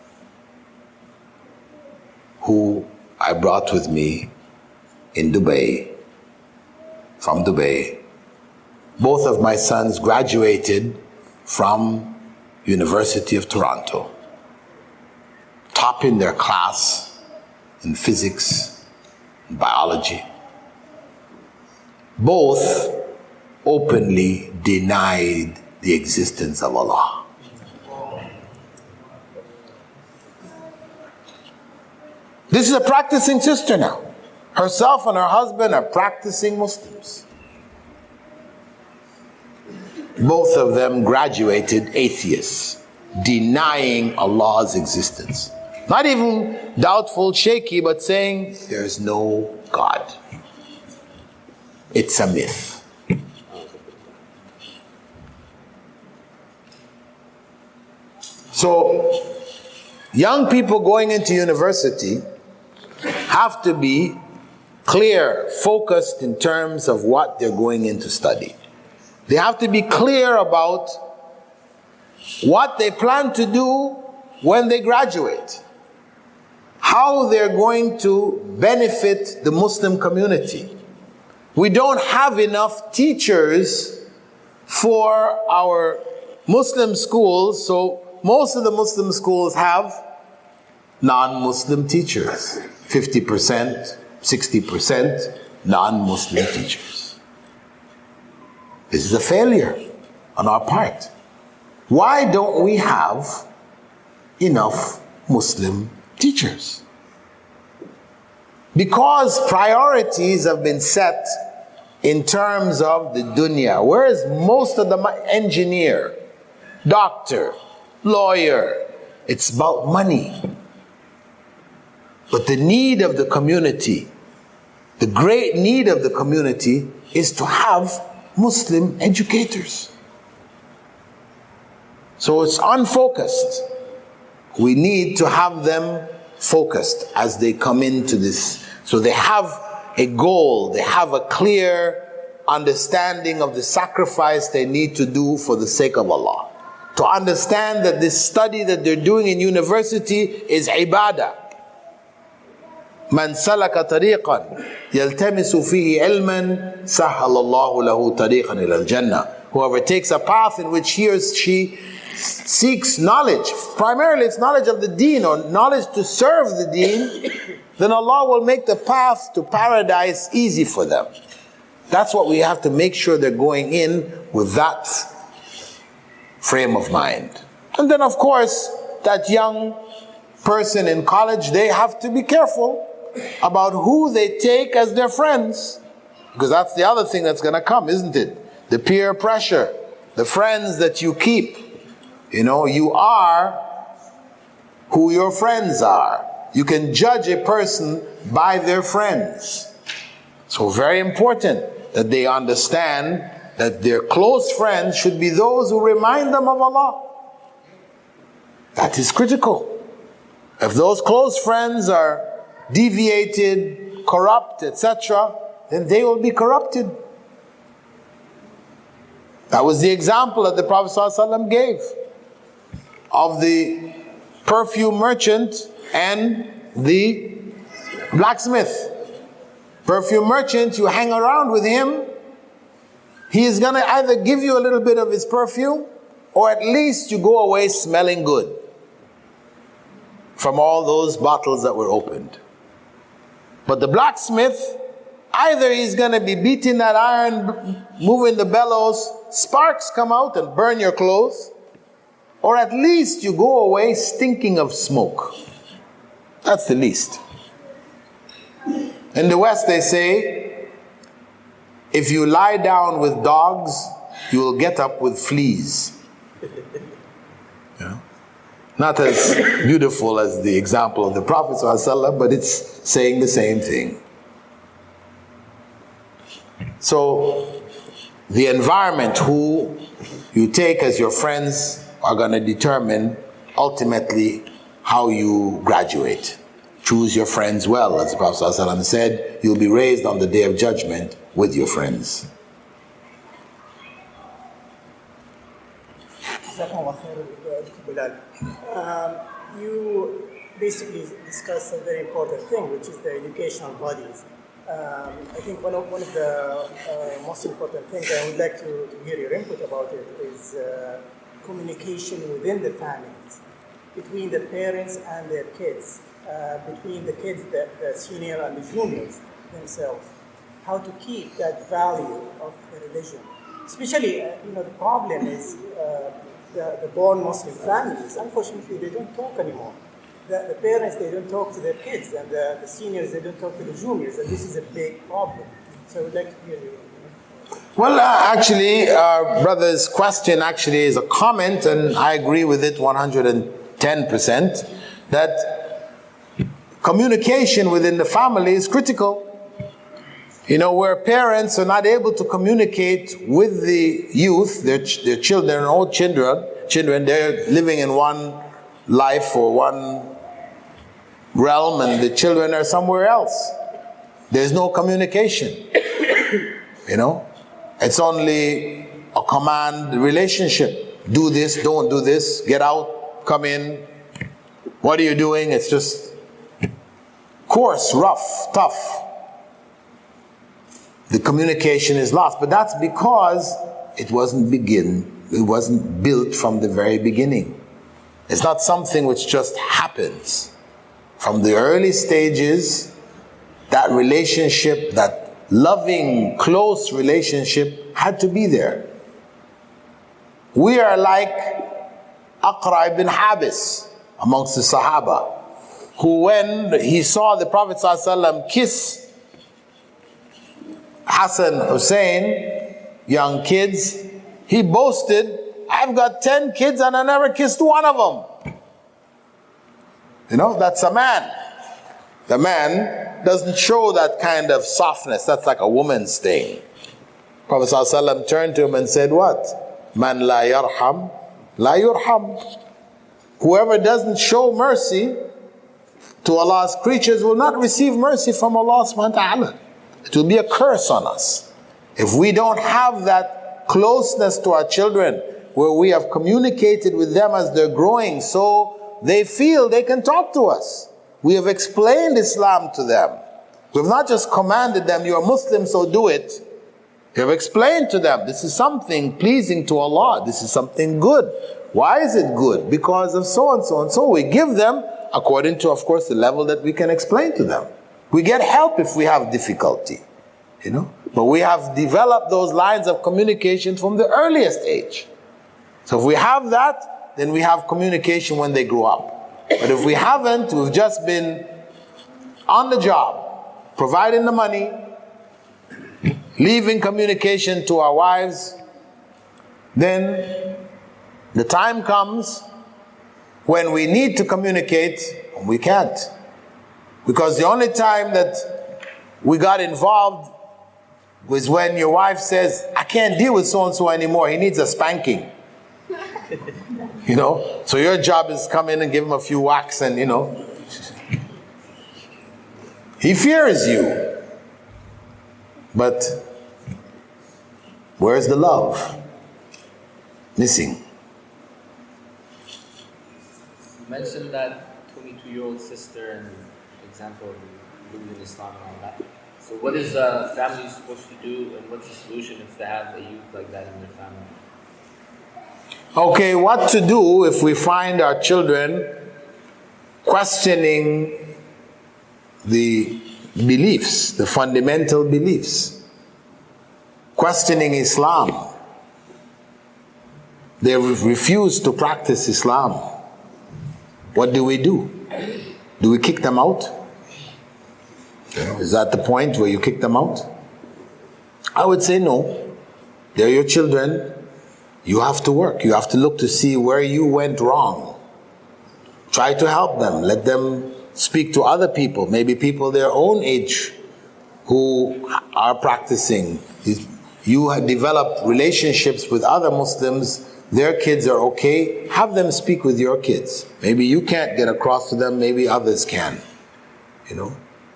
who I brought with me in Dubai, from Dubai, both of my sons graduated from University of Toronto, top in their class in physics and biology. Both openly denied the existence of Allah. This is a practicing sister now. Herself and her husband are practicing Muslims. Both of them graduated atheists, denying Allah's existence. Not even doubtful, shaky, but saying there is no God. It's a myth. So, young people going into university have to be clear, focused in terms of what they're going in to study. They have to be clear about what they plan to do when they graduate, how they're going to benefit the Muslim community, We don't have enough teachers for our Muslim schools, so most of the Muslim schools have non-Muslim teachers. 50%, 60% non-Muslim teachers. This is a failure on our part. Why don't we have enough Muslim teachers? Because priorities have been set in terms of the dunya. Whereas most of the engineer, doctor, lawyer, it's about money. But the need of the community, the great need of the community is to have Muslim educators. So it's unfocused. We need to have them focused as they come into this. So they have a goal, they have a clear understanding of the sacrifice they need to do for the sake of Allah. To understand that this study that they're doing in university is ibadah. Man salaka tariqan yaltamisu fihi ilman sahhala Allahu lahu tariqan ila al-jannah. Whoever takes a path in which he or she seeks knowledge, primarily it's knowledge of the deen or knowledge to serve the deen, then Allah will make the path to paradise easy for them. That's what we have to make sure they're going in with that frame of mind. And then of course, that young person in college, they have to be careful about who they take as their friends. Because that's the other thing that's going to come, isn't it? The peer pressure, the friends that you keep. You know, you are who your friends are. You can judge a person by their friends. So very important that they understand that their close friends should be those who remind them of Allah. That is critical. If those close friends are deviated, corrupt, etc., then they will be corrupted. That was the example that the Prophet ﷺ gave of the perfume merchant and the blacksmith. Perfume merchant, you hang around with him, he is going to either give you a little bit of his perfume, or at least you go away smelling good from all those bottles that were opened. But the blacksmith, either he's going to be beating that iron, moving the bellows, sparks come out and burn your clothes, or at least you go away stinking of smoke. That's the least. In the West they say, if you lie down with dogs, you will get up with fleas. Yeah. Not as beautiful as the example of the Prophet ﷺ, but it's saying the same thing. So, the environment, who you take as your friends, are going to determine ultimately how you graduate. Choose your friends well, as the Prophet ﷺ said, you'll be raised on the day of judgment with your friends. You basically discussed a very important thing, which is the educational bodies. I think one of the most important things I would like to hear your input about it is communication within the families, between the parents and their kids, between the kids, the senior and the juniors themselves. How to keep that value of the religion. Especially, the problem is the born Muslim families. Unfortunately, they don't talk anymore. The parents, they don't talk to their kids, and the seniors, they don't talk to the juniors, and this is a big problem. So I would like to hear you. Well, actually, our brother's question actually is a comment, and I agree with it 110%, that communication within the family is critical. Where parents are not able to communicate with the youth, their children, old children, they're living in one life or one realm, and the children are somewhere else. There's no communication. It's only a command relationship. Do this, don't do this, get out, come in. What are you doing? It's just coarse, rough, tough. the communication is lost. But that's because it wasn't built from the very beginning. It's not something which just happens. From the early stages, that relationship, that loving, close relationship had to be there. We are like Aqra ibn Habis amongst the Sahaba, who when he saw the Prophet ﷺ kiss Hassan, Hussein, young kids, he boasted, I've got 10 kids and I never kissed one of them. You know, that's a man. The man doesn't show that kind of softness. That's like a woman's thing. Prophet ﷺ turned to him and said, what? Man la yarham, la yurham. Whoever doesn't show mercy to Allah's creatures will not receive mercy from Allah subhanahu wa ta'ala. It will be a curse on us. If we don't have that closeness to our children, where we have communicated with them as they're growing, so they feel they can talk to us. We have explained Islam to them. We have not just commanded them, you're Muslim, so do it. We have explained to them, this is something pleasing to Allah. This is something good. Why is it good? Because of so and so and so. We give them according to, of course, the level that we can explain to them. We get help if we have difficulty, you know. But we have developed those lines of communication from the earliest age. So if we have that, then we have communication when they grow up. But if we haven't, we've just been on the job, providing the money, leaving communication to our wives, then the time comes when we need to communicate and we can't. Because the only time that we got involved was when your wife says, I can't deal with so-and-so anymore, he needs a spanking. You know, so your job is come in and give him a few whacks and, you know, he fears you. But where's the love? Missing. You mentioned that 22-year-old sister and example of living in Islam and all that. So what is a family supposed to do, and what's the solution if they have a youth like that in their family? Okay, what to do if we find our children questioning the beliefs, the fundamental beliefs, questioning Islam. They refuse to practice Islam. What do? Do we kick them out? Is that the point where you kick them out? I would say no. They're your children. You have to work. You have to look to see where you went wrong. Try to help them. Let them speak to other people, maybe people their own age who are practicing. You have developed relationships with other Muslims. Their kids are okay. Have them speak with your kids. Maybe you can't get across to them. Maybe others can. You know.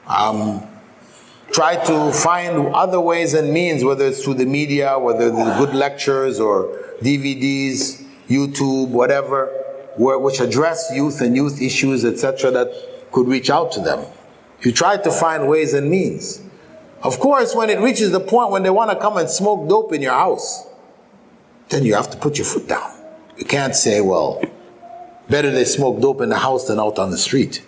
Try to find other ways and means, whether it's through the media, whether it's good lectures or DVDs, YouTube, whatever, which address youth and youth issues, etc., that could reach out to them. You try to find ways and means. Of course, when it reaches the point when they want to come and smoke dope in your house, then you have to put your foot down. You can't say, well, better they smoke dope in the house than out on the street.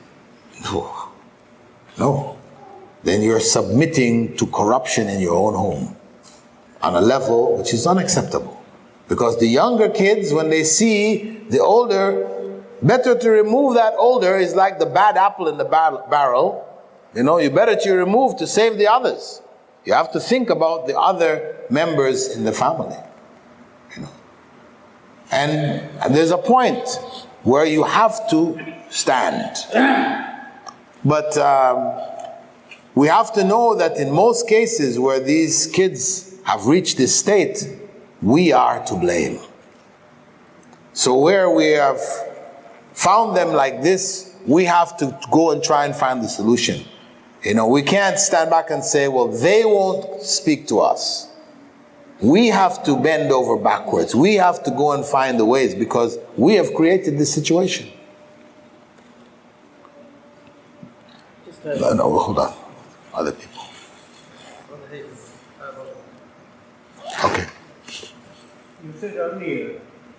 No. Then you're submitting to corruption in your own home on a level which is unacceptable. Because the younger kids, when they see the older, better to remove that older is like the bad apple in the barrel. You know, you better to remove to save the others. You have to think about the other members in the family. You know. And there's a point where you have to stand. But we have to know that in most cases where these kids have reached this state, we are to blame. So where we have found them like this, we have to go and try and find the solution. You know, we can't stand back and say, well, they won't speak to us. We have to bend over backwards. We have to go and find the ways because we have created this situation. No, hold on. Other people. You said earlier,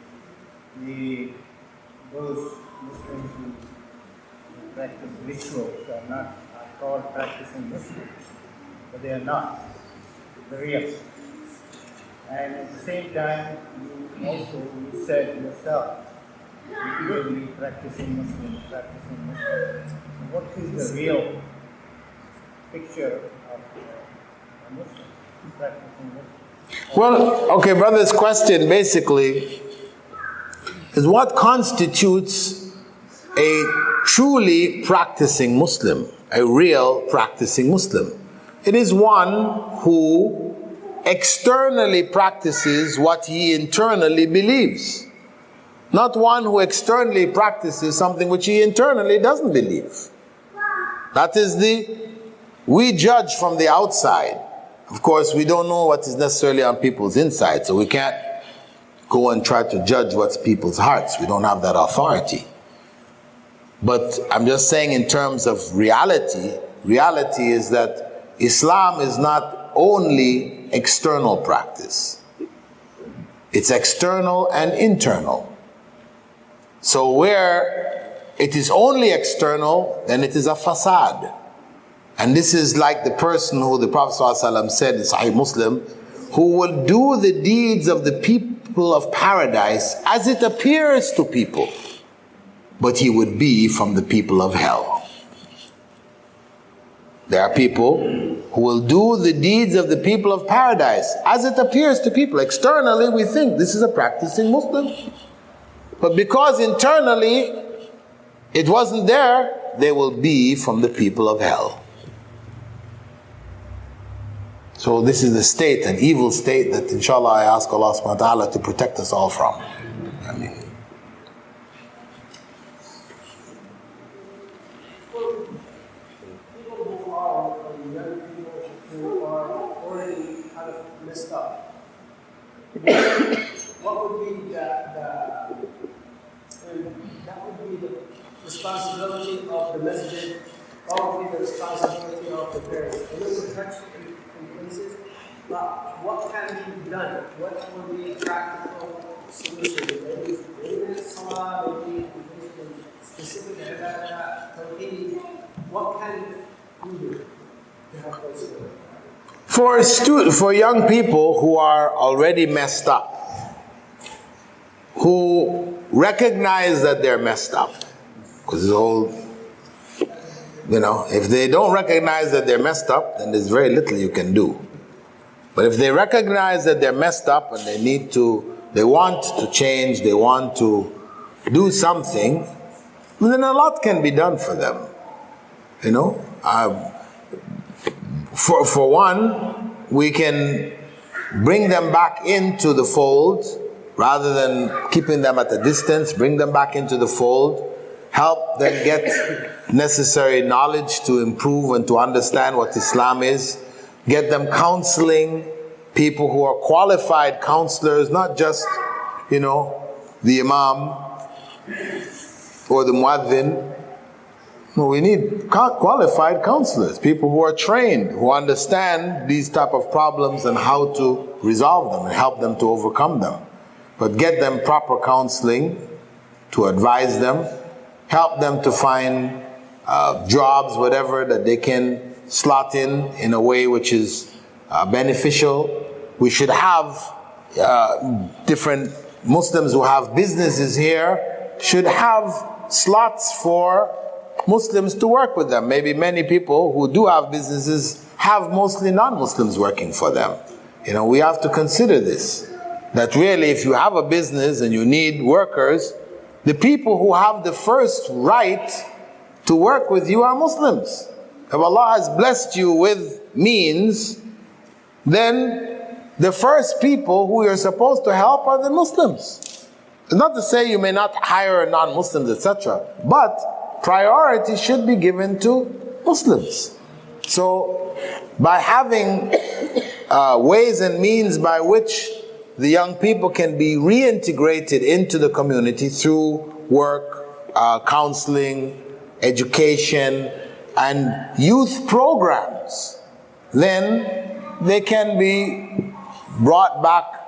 those Muslims who practice rituals are not called practicing Muslims, but they are not. The real. And at the same time, you also said yourself, really practicing Muslims. What is the real picture of a Muslim practicing Muslim? Well, okay, brother's question basically is what constitutes a truly practicing Muslim, a real practicing Muslim? It is one who externally practices what he internally believes. Not one who externally practices something which he internally doesn't believe. That is we judge from the outside. Of course, we don't know what is necessarily on people's inside, so we can't go and try to judge what's people's hearts. We don't have that authority. But I'm just saying in terms of reality is that Islam is not only external practice. It's external and internal. So where it is only external, then it is a facade. And this is like the person who the Prophet ﷺ said in Sahih Muslim, who will do the deeds of the people of paradise as it appears to people, but he would be from the people of hell. There are people who will do the deeds of the people of paradise as it appears to people. Externally, we think this is a practicing Muslim. But because internally it wasn't there, they will be from the people of hell. So this is the state, an evil state that inshallah I ask Allah subhanahu wa ta'ala to protect us all from. Ameen. Messed up. What would be that would be the responsibility of the masjid, what would be the responsibility of the parents? A little protection in places, but what can be done? What would be a practical solution? Maybe salah, maybe specific ibadah, what can we do to help those students? For young people who are already messed up, who recognize that they're messed up, because if they don't recognize that they're messed up, then there's very little you can do. But if they recognize that they're messed up and they want to change, they want to do something, then a lot can be done for them. For one, we can bring them back into the fold rather than keeping them at a distance. Bring them back into the fold, help them get necessary knowledge to improve and to understand what Islam is, get them counseling, people who are qualified counselors, not just, the imam or the muadhin. No, we need qualified counselors, people who are trained, who understand these type of problems and how to resolve them and help them to overcome them. But get them proper counseling to advise them, help them to find jobs, whatever, that they can slot in a way which is beneficial. We should have different Muslims who have businesses here, should have slots for Muslims to work with them. Maybe many people who do have businesses have mostly non-Muslims working for them. We have to consider this. That really, if you have a business and you need workers, the people who have the first right to work with you are Muslims. If Allah has blessed you with means, then the first people who you're supposed to help are the Muslims. It's not to say you may not hire non-Muslims, etc., but priority should be given to Muslims. So, by having ways and means by which the young people can be reintegrated into the community through work, counseling, education, and youth programs, then they can be brought back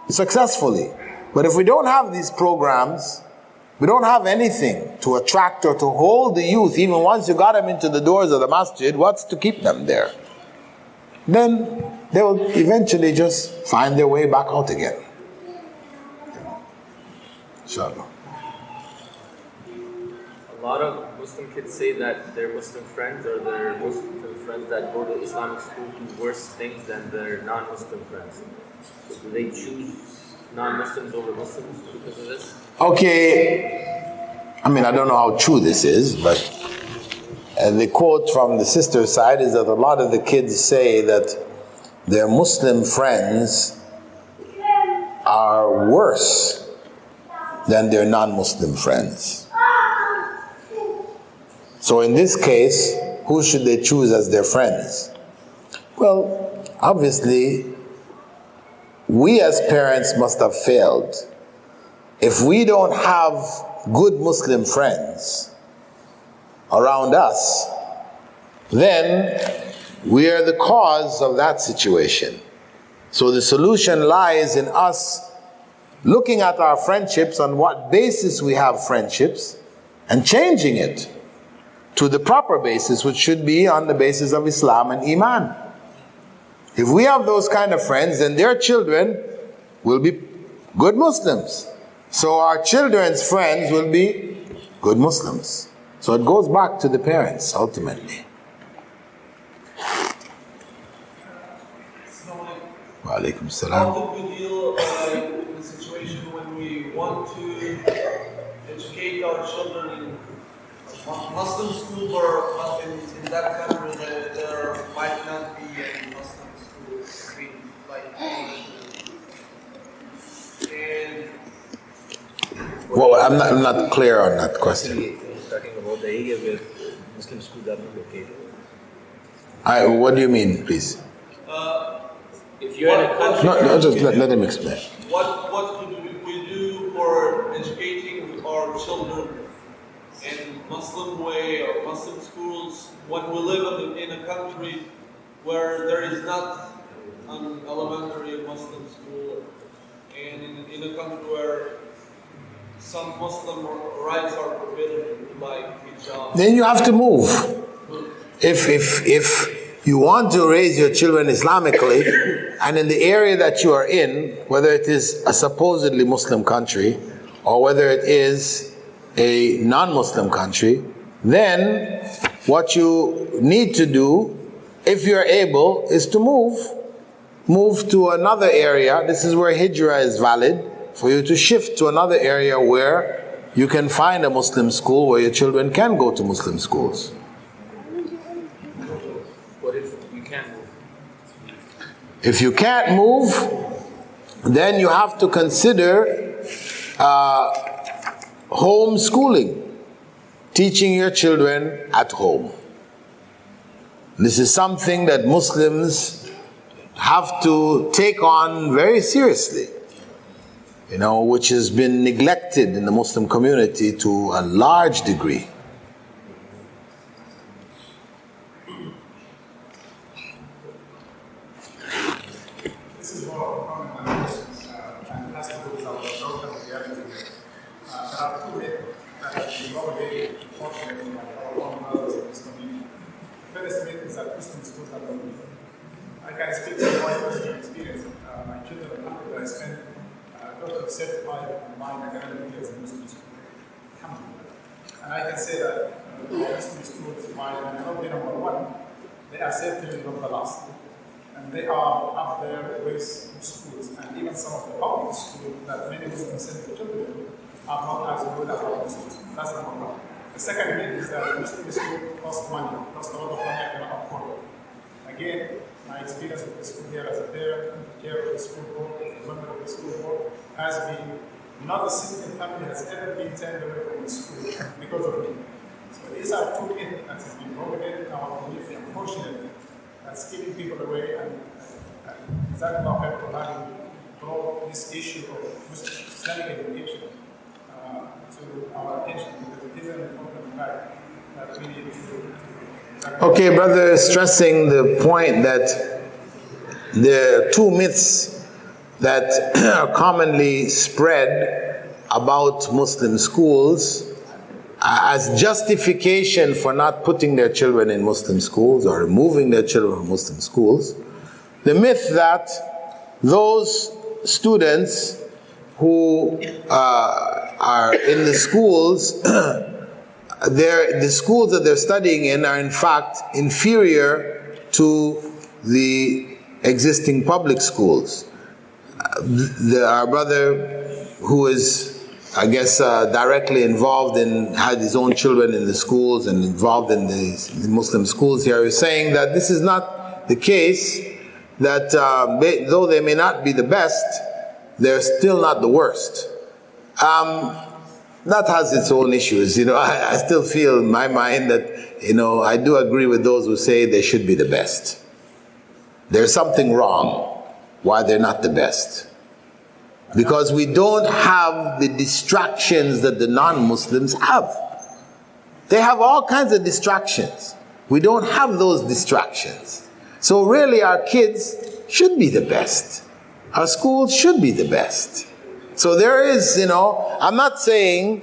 successfully. But if we don't have these programs, we don't have anything to attract or to hold the youth. Even once you got them into the doors of the masjid, what's to keep them there? Then they will eventually just find their way back out again. Inshallah. A lot of Muslim kids say that their Muslim friends or their Muslim friends that go to Islamic school do worse things than their non-Muslim friends. So do they choose non-Muslims over Muslims because of this? Okay, I mean, I don't know how true this is, but the quote from the sister side is that a lot of the kids say that their Muslim friends are worse than their non-Muslim friends. So in this case, who should they choose as their friends? Well, obviously, we as parents must have failed. If we don't have good Muslim friends around us, then we are the cause of that situation. So the solution lies in us looking at our friendships, on what basis we have friendships, and changing it to the proper basis, which should be on the basis of Islam and Iman. If we have those kind of friends, then their children will be good Muslims. So our children's friends will be good Muslims. So it goes back to the parents, ultimately. Wa alaikum salam. How do we deal in a situation when we want to educate our children in Muslim school, or in that country that there might not be any Muslim school, and Well, I'm not clear on that question. Talking about the area where Muslim schools are not located. What do you mean, please? If you're in a country... No, just let him explain. What could we do for educating our children in Muslim way or Muslim schools when we live in a country where there is not an elementary Muslim school, and in a country where some Muslim rights are forbidden, like hijab? Then you have to move. If you want to raise your children Islamically, and in the area that you are in, whether it is a supposedly Muslim country or whether it is a non-Muslim country, then what you need to do, if you're able, is to move to another area. This is where hijrah is valid, for you to shift to another area where you can find a Muslim school where your children can go to Muslim schools. What if you can't move? If you can't move, then you have to consider homeschooling, teaching your children at home. This is something that Muslims have to take on very seriously, which has been neglected in the Muslim community to a large degree. This is more of a common questions, and has to do with our local reality. There are two myths that have been already fortunately by our own brothers in this community. The first myth is that Muslim schools are not good. I can speak from my personal experience. My children, after I spent got to certified combined academic years in Muslim school. And I can say that Muslim schools, while they may not be number one, they are certainly not the last. And they are up there with schools, and even some of the public schools that many Muslims send their children to are not as good as public schools. That's number one. The second myth is that Muslim school costs money, costs a lot of money I cannot afford it. Again, my experience with the school here as a parent, chair of the school board, a member of the school board, has been not a single family has ever been turned away from the school because of me. So these are two myths that has been propagated in our community, unfortunately, that's keeping people away, and exactly how people having brought this issue of Islamic education to our attention, because it is an important fact that we need to. Okay, brother, stressing the point that the two myths that are commonly spread about Muslim schools as justification for not putting their children in Muslim schools or removing their children from Muslim schools. The myth that those students who are in the schools, the schools that they're studying in are in fact inferior to the existing public schools. Our brother, who is, I guess, directly involved in, had his own children in the schools and involved in the Muslim schools here, is saying that this is not the case, that though they may not be the best, they're still not the worst. That has its own issues. I still feel in my mind that, I do agree with those who say they should be the best. There's something wrong why they're not the best. Because we don't have the distractions that the non-Muslims have. They have all kinds of distractions. We don't have those distractions. So really our kids should be the best. Our schools should be the best. So there is, I'm not saying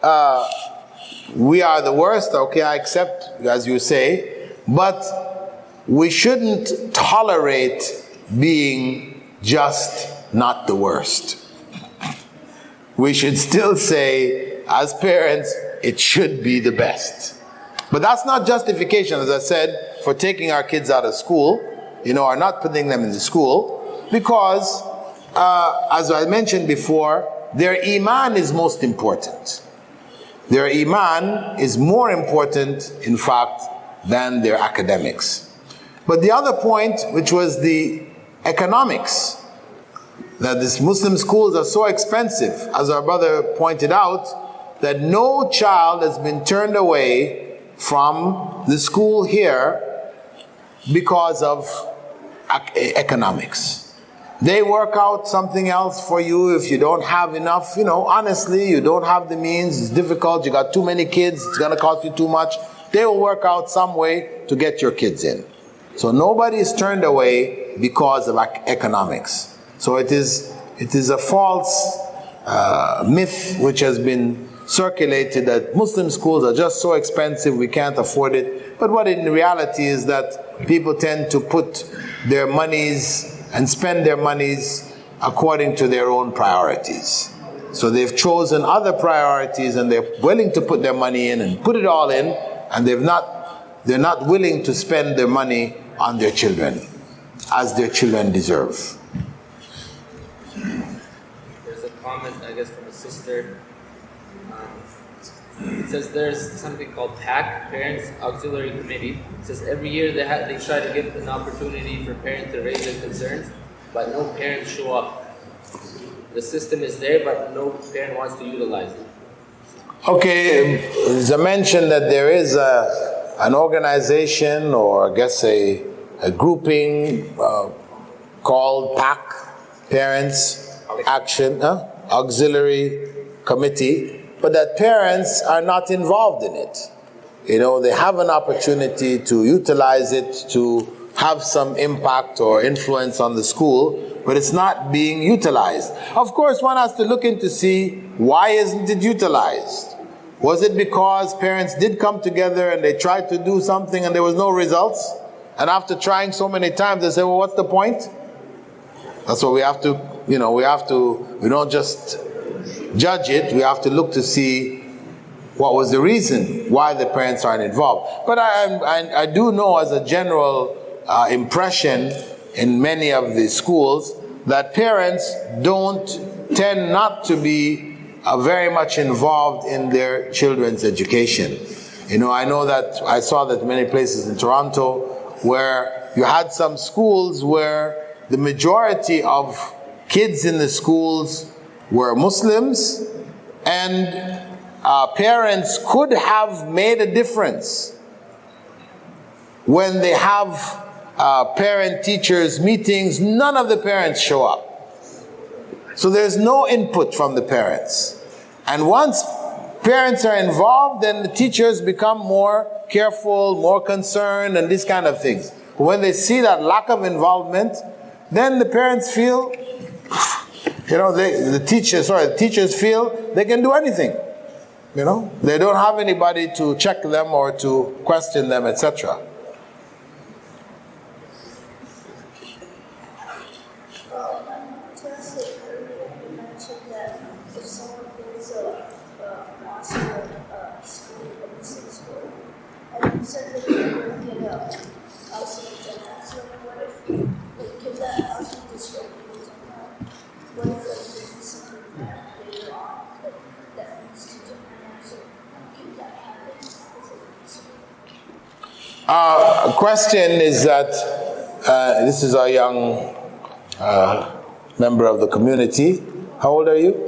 we are the worst, okay, I accept, as you say, but we shouldn't tolerate being just not the worst. We should still say, as parents, it should be the best. But that's not justification, as I said, for taking our kids out of school, or not putting them in the school, because, as I mentioned before, their iman is most important. Their iman is more important, in fact, than their academics. But the other point, which was the economics, that these Muslim schools are so expensive, as our brother pointed out, that no child has been turned away from the school here because of economics. They work out something else for you if you don't have enough, honestly, you don't have the means, it's difficult, you got too many kids, it's going to cost you too much. They will work out some way to get your kids in. So nobody is turned away because of economics. So it is a false myth which has been circulated that Muslim schools are just so expensive we can't afford it. But what in reality is that people tend to put their monies and spend their monies according to their own priorities. So they've chosen other priorities and they're willing to put their money in and put it all in, and they're not willing to spend their money on their children as their children deserve. There's a comment, I guess, from a sister. It says there's something called PAC, Parents Auxiliary Committee. It says every year they try to give an opportunity for parents to raise their concerns, but no parents show up. The system is there, but no parent wants to utilize it. Okay, there's a mention that there is an organization, or I guess a grouping called PAC, Parents Auxiliary Committee, but that parents are not involved in it. They have an opportunity to utilize it to have some impact or influence on the school, but it's not being utilized. Of course, one has to look into see why isn't it utilized. Was it because parents did come together and they tried to do something and there was no results? And after trying so many times, they say, well, what's the point? That's what we have to, we don't just judge it, we have to look to see what was the reason why the parents aren't involved. But I do know as a general impression in many of the schools that parents tend not to be very much involved in their children's education. I know that I saw that many places in Toronto where you had some schools where the majority of kids in the schools were Muslims, and parents could have made a difference. When they have parent-teachers meetings, none of the parents show up. So there's no input from the parents. And once parents are involved, then the teachers become more careful, more concerned, and these kind of things. But when they see that lack of involvement, then the parents feel, You know, the teachers feel they can do anything. You know, they don't have anybody to check them or to question them, etc. Question is that this is a young member of the community. How old are you?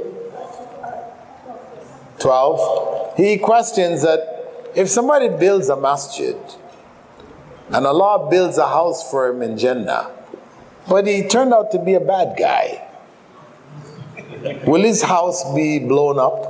12. He questions that if somebody builds a masjid and Allah builds a house for him in Jannah, but he turned out to be a bad guy, will his house be blown up?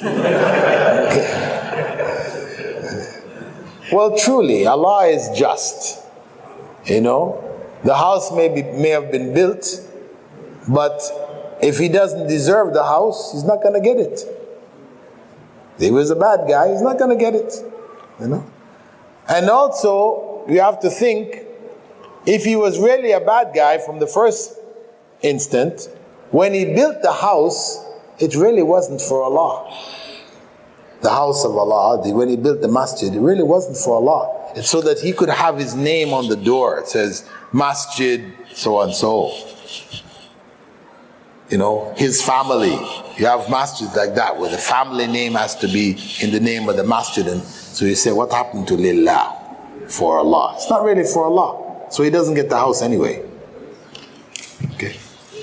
Well, truly, Allah is just. You know, the house may have been built, but if he doesn't deserve the house, he's not going to get it. If he was a bad guy, he's not going to get it. You know, and also you have to think, if he was really a bad guy from the first instant, when he built the house, it really wasn't for Allah. The house of Allah, when he built the masjid, it really wasn't for Allah. It's so that he could have his name on the door. It says, Masjid so and so. You know, his family. You have masjids like that where the family name has to be in the name of the masjid. And so you say, what happened to Lillah? For Allah. It's not really for Allah. So he doesn't get the house anyway. Okay.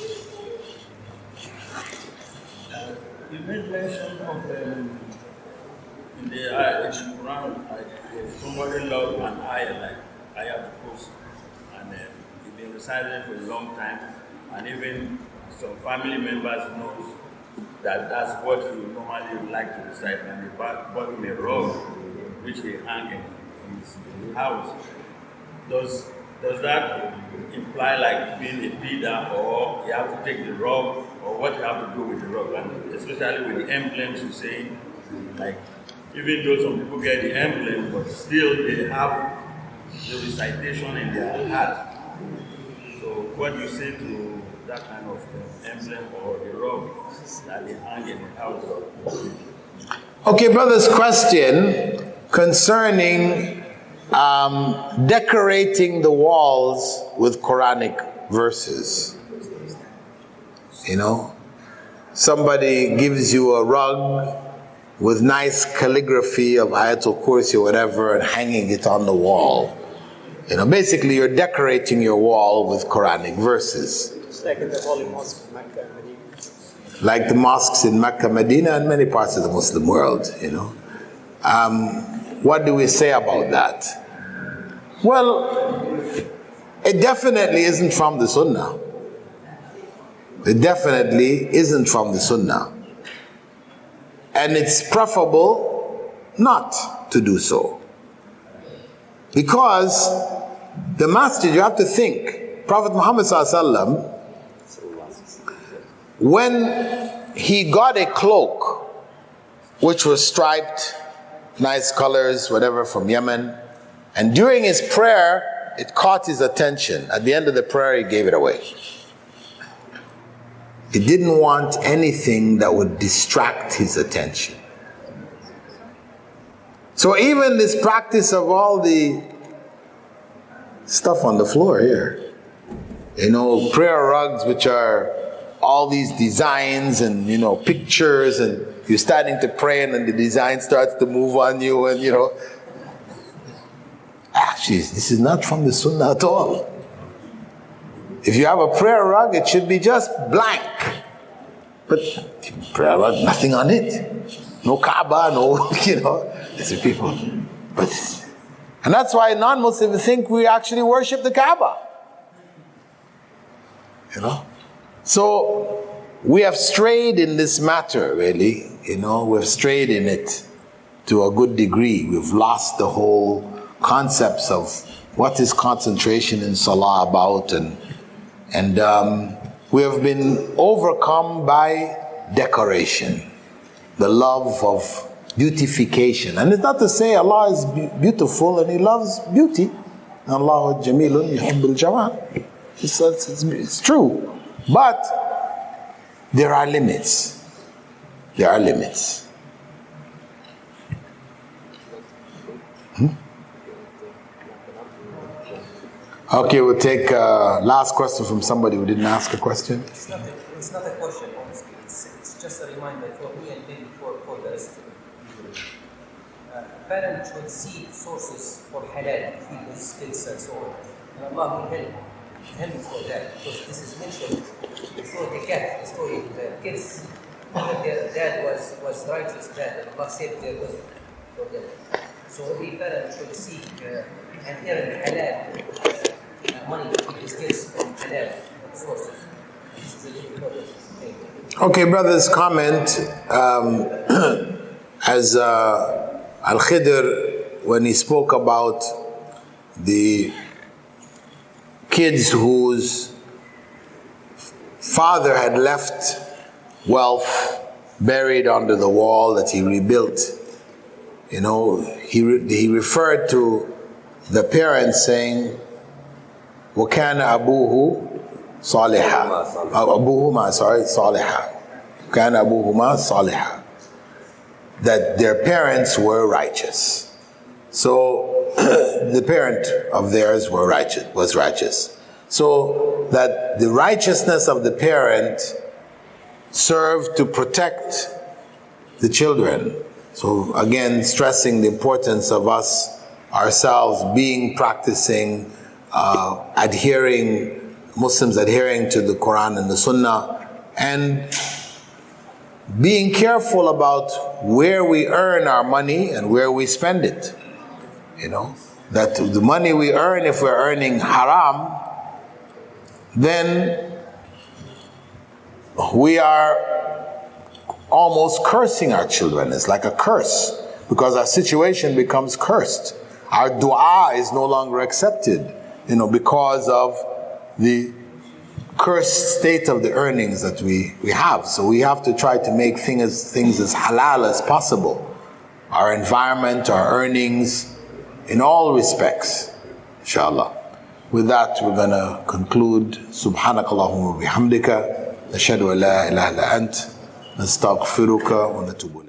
You made mention of in the Quran, somebody loved an ayah, like ayah Kursi, and it's been recited for a long time, and even some family members knows that that's what you normally like to recite, and they bought him a robe which they hang in his house. Does that imply like being a bid'ah, or you have to take the robe, or what you have to do with the robe, and especially with the emblems you say, like, even though some people get the emblem, but still they have the recitation in their heart. So what do you say to that kind of emblem or the robe that they hang in the house? Okay, brother's question concerning decorating the walls with Quranic verses. You know, somebody gives you a rug with nice calligraphy of Ayatul Kursi or whatever and hanging it on the wall. You know, basically you're decorating your wall with Quranic verses. It's like in the Holy Mosque in Mecca and Medina. Like the mosques in Mecca, Medina, and many parts of the Muslim world, you know. What do we say about that? Well, it definitely isn't from the Sunnah. It definitely isn't from the Sunnah. And it's preferable not to do so. Because the masjid, you have to think, Prophet Muhammad ﷺ, when he got a cloak which was striped, nice colors, whatever, from Yemen, and during his prayer, it caught his attention. At the end of the prayer, he gave it away. He didn't want anything that would distract his attention. So even this practice of all the stuff on the floor here, you know, prayer rugs which are all these designs and, you know, pictures, and you're starting to pray and then the design starts to move on you, and, you know, actually, this is not from the Sunnah at all. If you have a prayer rug, it should be just blank. But prayer rug, nothing on it. No Kaaba, no, you know, these are people. And that's why non-Muslims think we actually worship the Kaaba. You know? So, we have strayed in this matter, really. You know, we've strayed in it to a good degree. We've lost the whole concepts of what is concentration in Salah about, and we have been overcome by decoration, the love of beautification. And it's not to say Allah is beautiful and He loves beauty. Allahu jamilun yuhibbul jamal. It's true. But there are limits. There are limits. Okay, we'll take last question from somebody who didn't ask a question. It's not a question, honestly. It's just a reminder for me and maybe for the rest of parents should seek sources for halal, feed his kids and so on. And Allah will help him for that. Because this is mentioned before the cat, the story of the kids. Their dad was righteous dad, and Allah saved their life for them. So every parent should seek and earn halal money to feed his kids from halal sources. This is a very important thing. Okay, brother's comment, as Al-Khidr, when he spoke about the kids whose father had left wealth buried under the wall that he rebuilt, you know, he referred to the parents saying, وَكَانَ أَبُوهُ صَالِحًا أَبُوهُمَا صَالِحًا كَانَ أَبُوهُمَا صَالِحًا, that their parents were righteous. So the parent of theirs was righteous. So that the righteousness of the parent served to protect the children. So again, stressing the importance of us ourselves practicing, Muslims adhering to the Quran and the Sunnah, and being careful about where we earn our money and where we spend it. You know, that the money we earn, if we're earning haram, then we are almost cursing our children. It's like a curse, because our situation becomes cursed. Our dua is no longer accepted, you know, because of the cursed state of the earnings that we have. So we have to try to make things as halal as possible. Our environment, our earnings, in all respects, inshallah. With that, we're going to conclude. Subhanakallahumma bihamdika. Nashhadu an la ilaha illa ant. Nastaghfiruka wa natubu.